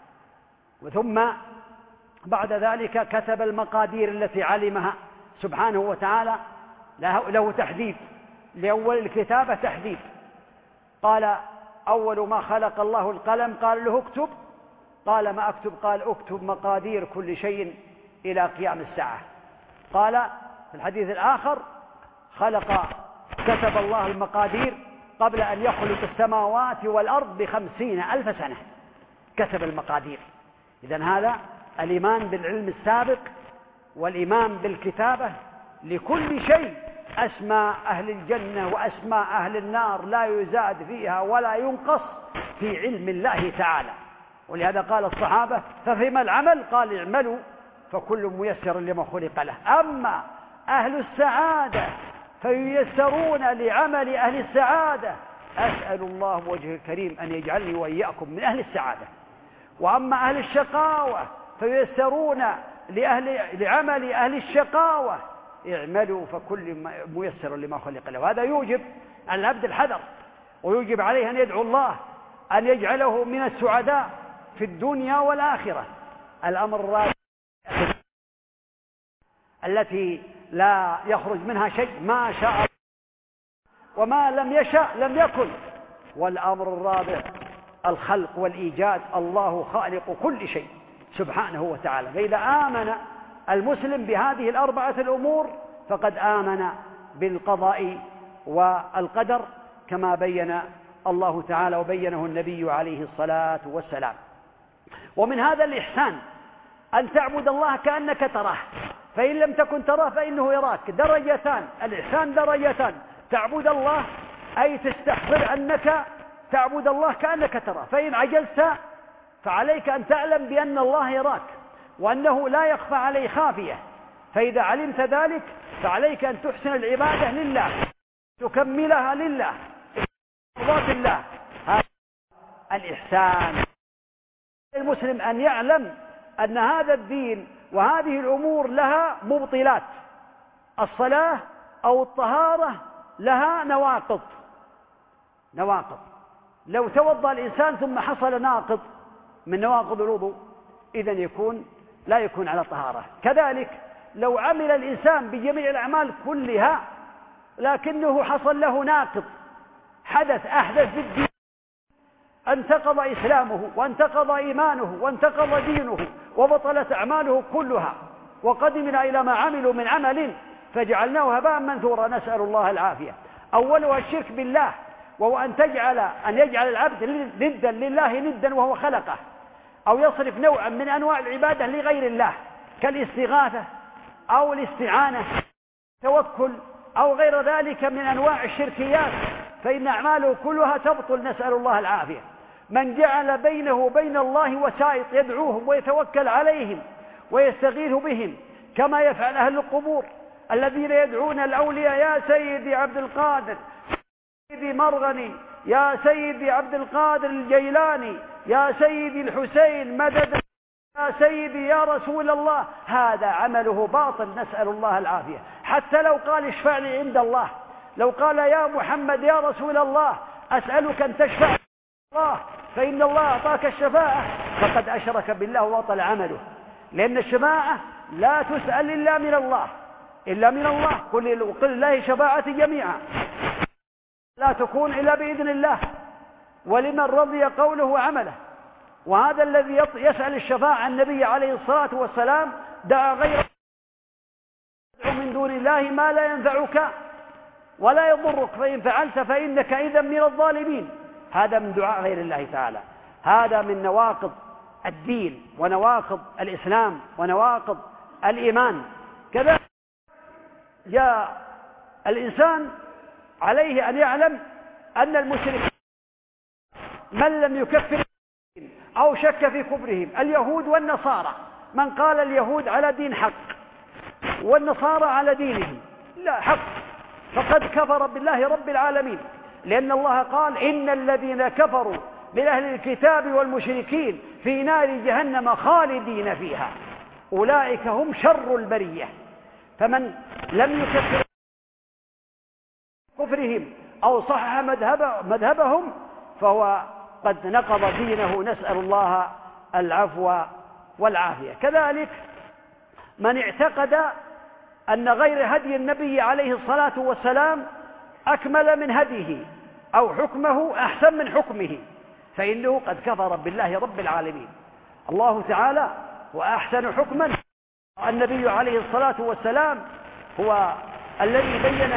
ثم بعد ذلك كتب المقادير التي علمها سبحانه وتعالى، له تحديد، لأول الكتابة تحديد. قال: أول ما خلق الله القلم، قال له اكتب، قال: ما أكتب؟ قال: اكتب مقادير كل شيء إلى قيام الساعة. قال في الحديث الآخر: خلق كتب الله المقادير قبل أن يخلق السماوات والأرض بخمسين ألف سنة، كتب المقادير. إذن هذا الإيمان بالعلم السابق، والإيمان بالكتابة لكل شيء، أسماء أهل الجنة وأسماء أهل النار لا يزاد فيها ولا ينقص في علم الله تعالى. ولهذا قال الصحابة: ففيما العمل؟ قال: اعملوا فكل ميسر لما خلق له. أما أهل السعادة فييسرون لعمل أهل السعادة، أسأل الله بوجهه الكريم أن يجعلني وإياكم من أهل السعادة. وأما أهل الشقاوة فييسرون لأهل لعمل أهل الشقاوة، اعملوا فكل ميسر لما خلق له. هذا يوجب على العبد الحذر، ويوجب عليه أن يدعو الله أن يجعله من السعداء في الدنيا والآخرة. الأمر الرابع التي لا يخرج منها شيء، ما شاء الله وما لم يشاء لم يكن. والأمر الرابع الخلق والإيجاد، الله خالق كل شيء سبحانه وتعالى. فإذا آمن المسلم بهذه الأربعة الأمور فقد آمن بالقضاء والقدر كما بين الله تعالى وبينه النبي عليه الصلاة والسلام. ومن هذا الإحسان أن تعبد الله كأنك تراه، فإن لم تكن تراه فإنه يراك. درجتان، الإحسان درجتان، تعبد الله أي تستحضر أنك تعبد الله كأنك تراه، فإن عجزت فعليك أن تعلم بأن الله يراك وأنه لا يخفى عليه خافية، فإذا علمت ذلك فعليك أن تحسن العبادة لله، تكملها لله، مرضاة الله. هذا الإحسان. المسلم أن يعلم أن هذا الدين وهذه الأمور لها مبطلات. الصلاة أو الطهارة لها نواقض، نواقض. لو توضأ الإنسان ثم حصل ناقض من نواقض الوضوء إذن يكون لا يكون على طهارة. كذلك لو عمل الإنسان بجميع الأعمال كلها لكنه حصل له ناقض، حدث أحدث بالدين، انتقض إسلامه وانتقض إيمانه وانتقض دينه وبطلت أعماله كلها، وقدمنا إلى ما عملوا من عمل فجعلناه هباء منثورا، نسأل الله العافية. أولها الشرك بالله، وهو أن تجعل أن يجعل العبد ندا لله ندا وهو خلقه، أو يصرف نوعا من أنواع العبادة لغير الله كالاستغاثة أو الاستعانة، توكل أو غير ذلك من أنواع الشركيات، فإن أعماله كلها تبطل، نسأل الله العافية. من جعل بينه وبين الله وسائط يدعوهم ويتوكل عليهم ويستغيث بهم كما يفعل أهل القبور الذين يدعون الأولياء، يا سيدي عبد القادر، سيدي مرغني، يا سيدي عبد القادر الجيلاني، يا سيدي الحسين مدد، يا سيدي يا رسول الله، هذا عمله باطل، نسأل الله العافية. حتى لو قال اشفع لي عند الله، لو قال يا محمد يا رسول الله أسألك أن تشفع الله فإن الله أعطاك الشفاعة، فقد أشرك بالله وبطل عمله، لأن الشفاعة لا تسأل إلا من الله، إلا من الله. قل الله شفاعتي جميعا لا تكون إلا بإذن الله، ولمن رضي قوله وعمله. وهذا الذي يسأل الشفاعة النبي عليه الصلاة والسلام دعا غيره من دون الله ما لا ينفعك ولا يضرك، فإن فعلت فإنك إذا من الظالمين. هذا من دعاء غير الله تعالى، هذا من نواقض الدين ونواقض الإسلام ونواقض الإيمان. كذلك جاء الإنسان عليه أن يعلم أن المشرك من لم يكفر أو شك في كفرهم، اليهود والنصارى، من قال اليهود على دين حق والنصارى على دينهم لا حق فقد كفر بالله رب العالمين، لأن الله قال إن الذين كفروا من أهل الكتاب والمشركين في نار جهنم خالدين فيها أولئك هم شر البرية. فمن لم يكفر كفرهم أو صحح مذهب مذهبهم فهو قد نقض دينه، نسأل الله العفو والعافية. كذلك من اعتقد أن غير هدي النبي عليه الصلاة والسلام أكمل من هديه أو حكمه أحسن من حكمه فإنه قد كفر بالله رب العالمين. الله تعالى وأحسن حكما، النبي عليه الصلاة والسلام هو الذي بين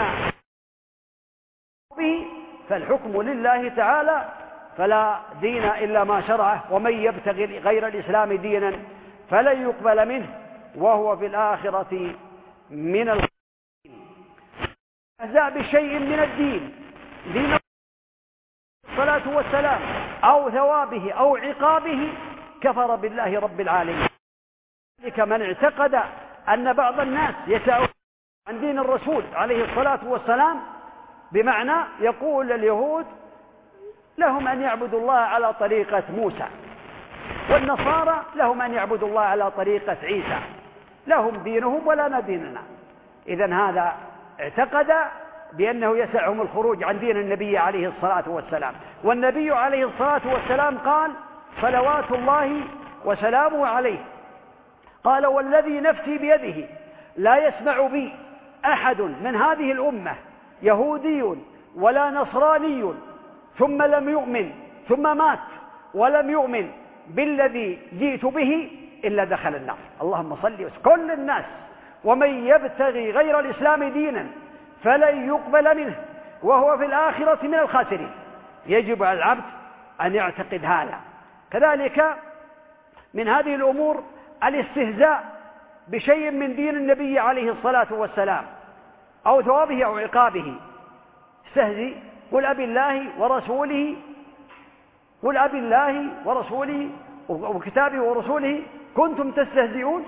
به، فالحكم لله تعالى، فلا دين إلا ما شرعه، ومن يبتغي غير الإسلام دينا فلن يقبل منه وهو في الآخرة من الخاسرين. أجزاء بشيء من الدين، دين الصلاة والسلام أو ثوابه أو عقابه كفر بالله رب العالمين. ذلك من اعتقد أن بعض الناس يسعون عن دين الرسول عليه الصلاة والسلام، بمعنى يقول اليهود لهم أن يعبدوا الله على طريقة موسى، والنصارى لهم أن يعبدوا الله على طريقة عيسى، لهم دينهم ولنا ديننا. إذن هذا اعتقد بأنه يسعهم الخروج عن دين النبي عليه الصلاة والسلام. والنبي عليه الصلاة والسلام قال صلوات الله وسلامه عليه، قال والذي نفسي بيده لا يسمع بي أحد من هذه الأمة يهودي ولا نصراني ثم لم يؤمن ثم مات ولم يؤمن بالذي جئت به إلا دخل النار. اللهم صل وسلم. كل الناس ومن يبتغي غير الإسلام دينا فلن يقبل منه وهو في الآخرة من الخاسرين. يجب على العبد أن يعتقد هذا. كذلك من هذه الأمور الاستهزاء بشيء من دين النبي عليه الصلاة والسلام أو ثوابه أو عقابه. استهزئ قل أبي الله ورسوله قل أبي الله ورسوله وكتابه ورسوله كنتم تستهزئون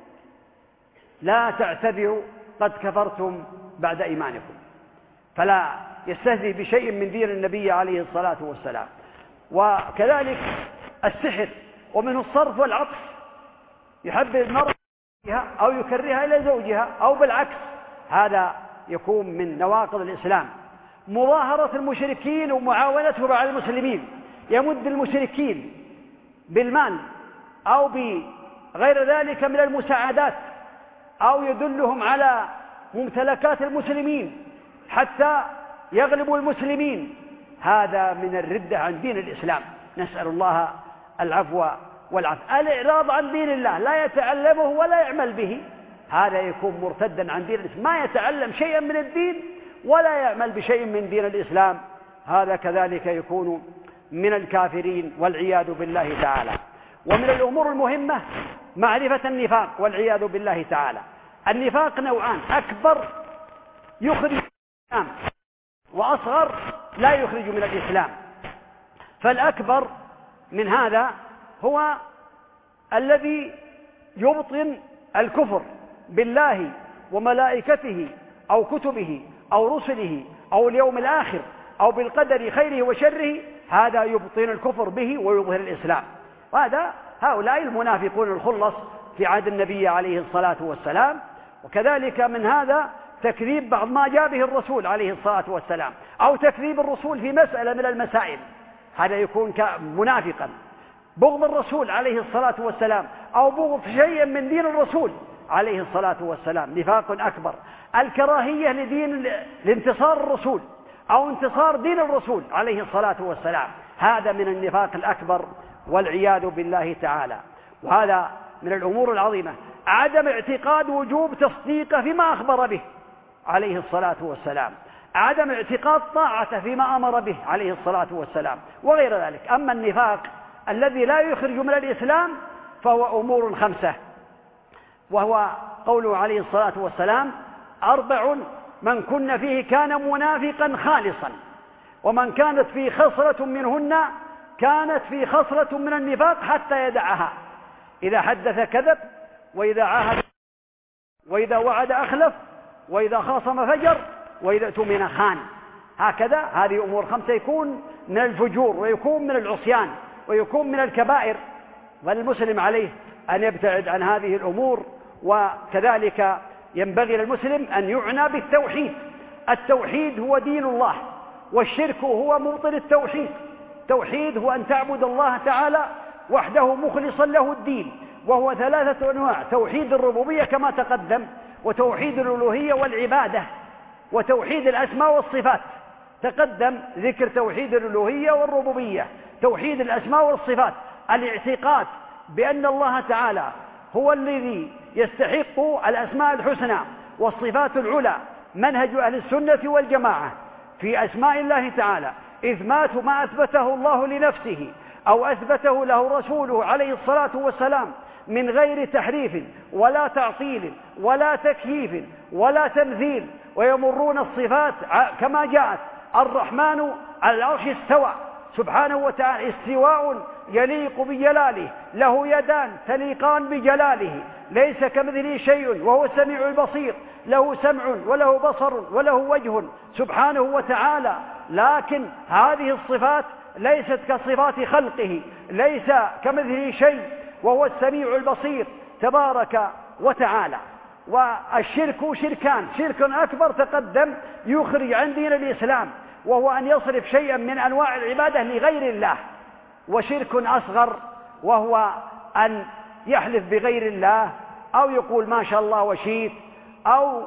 لا تعتذروا قد كفرتم بعد إيمانكم. فلا يستهزئ بشيء من دين النبي عليه الصلاة والسلام. وكذلك السحر ومنه الصرف والعطف، يحبب المرأة أو يكرهها إلى زوجها أو بالعكس، هذا يكون من نواقض الإسلام. مظاهرة المشركين ومعاونتهم على المسلمين، يمد المشركين بالمال أو بغير ذلك من المساعدات أو يدلهم على ممتلكات المسلمين حتى يغلبوا المسلمين، هذا من الردة عن دين الإسلام. نسأل الله العفو والعافية. الإعراض عن دين الله، لا يتعلمه ولا يعمل به، هذا يكون مرتدا عن دين الإسلام. ما يتعلم شيئا من الدين ولا يعمل بشيء من دين الإسلام، هذا كذلك يكون من الكافرين والعياذ بالله تعالى. ومن الأمور المهمة معرفة النفاق والعياذ بالله تعالى. النفاق نوعان: أكبر يخرج من الإسلام وأصغر لا يخرج من الإسلام. فالأكبر من هذا هو الذي يبطن الكفر بالله وملائكته أو كتبه أو رسله أو اليوم الآخر أو بالقدر خيره وشره، هذا يبطن الكفر به ويظهر الإسلام. وهذا هؤلاء المنافقون الخلص في عهد النبي عليه الصلاة والسلام. وكذلك من هذا تكذيب بعض ما جاء به الرسول عليه الصلاة والسلام أو تكذيب الرسول في مسألة من المسائل، هذا يكون منافقا. بغض الرسول عليه الصلاة والسلام أو بغض شيء من دين الرسول عليه الصلاة والسلام نفاق أكبر. الكراهية لدين لانتصار الرسول أو انتصار دين الرسول عليه الصلاة والسلام، هذا من النفاق الأكبر والعياذ بالله تعالى. وهذا من الأمور العظيمة عدم اعتقاد وجوب تصديقه فيما أخبر به عليه الصلاة والسلام، عدم اعتقاد طاعته فيما أمر به عليه الصلاة والسلام وغير ذلك. أما النفاق الذي لا يخرج من الإسلام فهو أمور خمسة، وهو قوله عليه الصلاة والسلام: أربع من كن فيه كان منافقا خالصا، ومن كانت فيه خصلة منهن كانت فيه خصلة من النفاق حتى يدعها: إذا حدث كذب، وإذا عاهد، وإذا وعد أخلف، وإذا خاصم فجر، وإذا اؤتمن خان. هكذا هذه أمور خمسة يكون من الفجور ويكون من العصيان ويكون من الكبائر، والمسلم عليه أن يبتعد عن هذه الأمور. وكذلك ينبغي للمسلم أن يعنى بالتوحيد. التوحيد هو دين الله، والشرك هو مبطل التوحيد. التوحيد هو أن تعبد الله تعالى وحده مخلصا له الدين، وهو ثلاثة أنواع: توحيد الربوبية كما تقدم، وتوحيد الألوهية والعبادة، وتوحيد الأسماء والصفات. تقدم ذكر توحيد الألوهية والربوبية. توحيد الأسماء والصفات الاعتقاد بأن الله تعالى هو الذي يستحق الأسماء الحسنى والصفات العلى. منهج أهل السنة والجماعة في أسماء الله تعالى إثبات ما أثبته الله لنفسه أو أثبته له رسوله عليه الصلاة والسلام من غير تحريف ولا تعطيل ولا تكييف ولا تمثيل، ويمرون الصفات كما جاءت. الرحمن على العرش استوى سبحانه وتعالى استواء يليق بجلاله، له يدان تليقان بجلاله، ليس كمثله شيء وهو السميع البصير، له سمع وله بصر وله وجه سبحانه وتعالى. لكن هذه الصفات ليست كصفات خلقه، ليس كمثله شيء وهو السميع البصير تبارك وتعالى. والشرك شركان: شرك أكبر تقدم يخرج عن دين الإسلام وهو أن يصرف شيئا من أنواع العبادة لغير الله، وشرك أصغر وهو أن يحلف بغير الله أو يقول ما شاء الله وشيت أو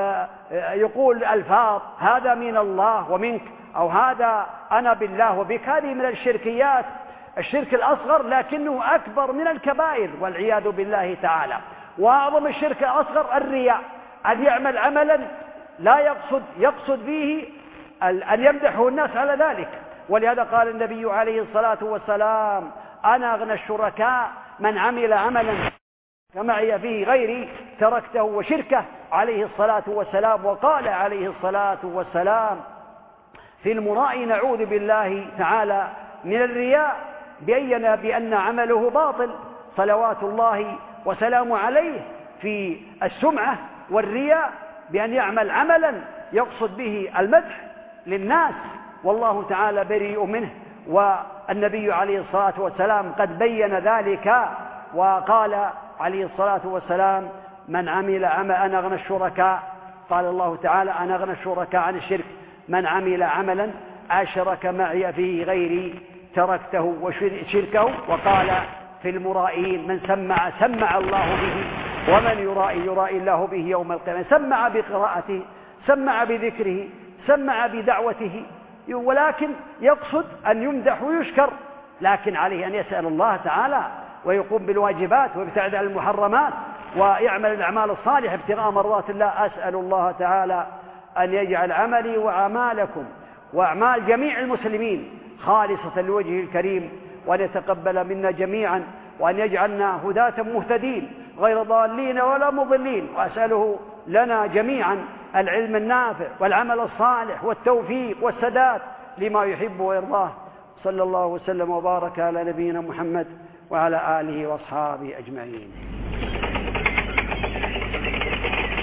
يقول ألفاظ هذا من الله ومنك أو هذا أنا بالله وبك. هذه من الشركيات الشرك الأصغر لكنه أكبر من الكبائر والعياذ بالله تعالى. وأعظم الشرك الأصغر الرياء، أن يعمل عملا لا يقصد يقصد به أن يمدحه الناس على ذلك. ولهذا قال النبي عليه الصلاة والسلام: أنا أغنى الشركاء من عمل عملا كمعي فيه غيري تركته وشركه عليه الصلاة والسلام. وقال عليه الصلاة والسلام في المراء: نعوذ بالله تعالى من الرياء، بين بأن عمله باطل صلوات الله وسلامه عليه في السمعة والرياء، بأن يعمل عملا يقصد به المدح للناس والله تعالى بريء منه. والنبي عليه الصلاة والسلام قد بين ذلك وقال عليه الصلاة والسلام: من عمل عملا أنا أغنى الشركاء، قال الله تعالى: أنا أغنى الشركاء عن الشرك، من عمل عملا أشرك معي فيه غيري تركته وشركه. وقال في المرائين: من سمع سمع الله به، ومن يرائي يرائي الله به يوم القيامة. سمع بقراءته، سمع بذكره، سمع بدعوته، ولكن يقصد أن يمدح ويشكر، لكن عليه أن يسأل الله تعالى ويقوم بالواجبات ويبتعد عن المحرمات ويعمل الأعمال الصالحة ابتغاء مرضات الله. أسأل الله تعالى أن يجعل عملي وأعمالكم وأعمال جميع المسلمين خالصة لوجهه الكريم، وأن يتقبل منا جميعا، وأن يجعلنا هداة مهتدين غير ضالين ولا مضلين. وأسأله لنا جميعا العلم النافع والعمل الصالح والتوفيق والسداد لما يحب ويرضاه. صلى الله وسلم وبارك على نبينا محمد وعلى آله وأصحابه أجمعين.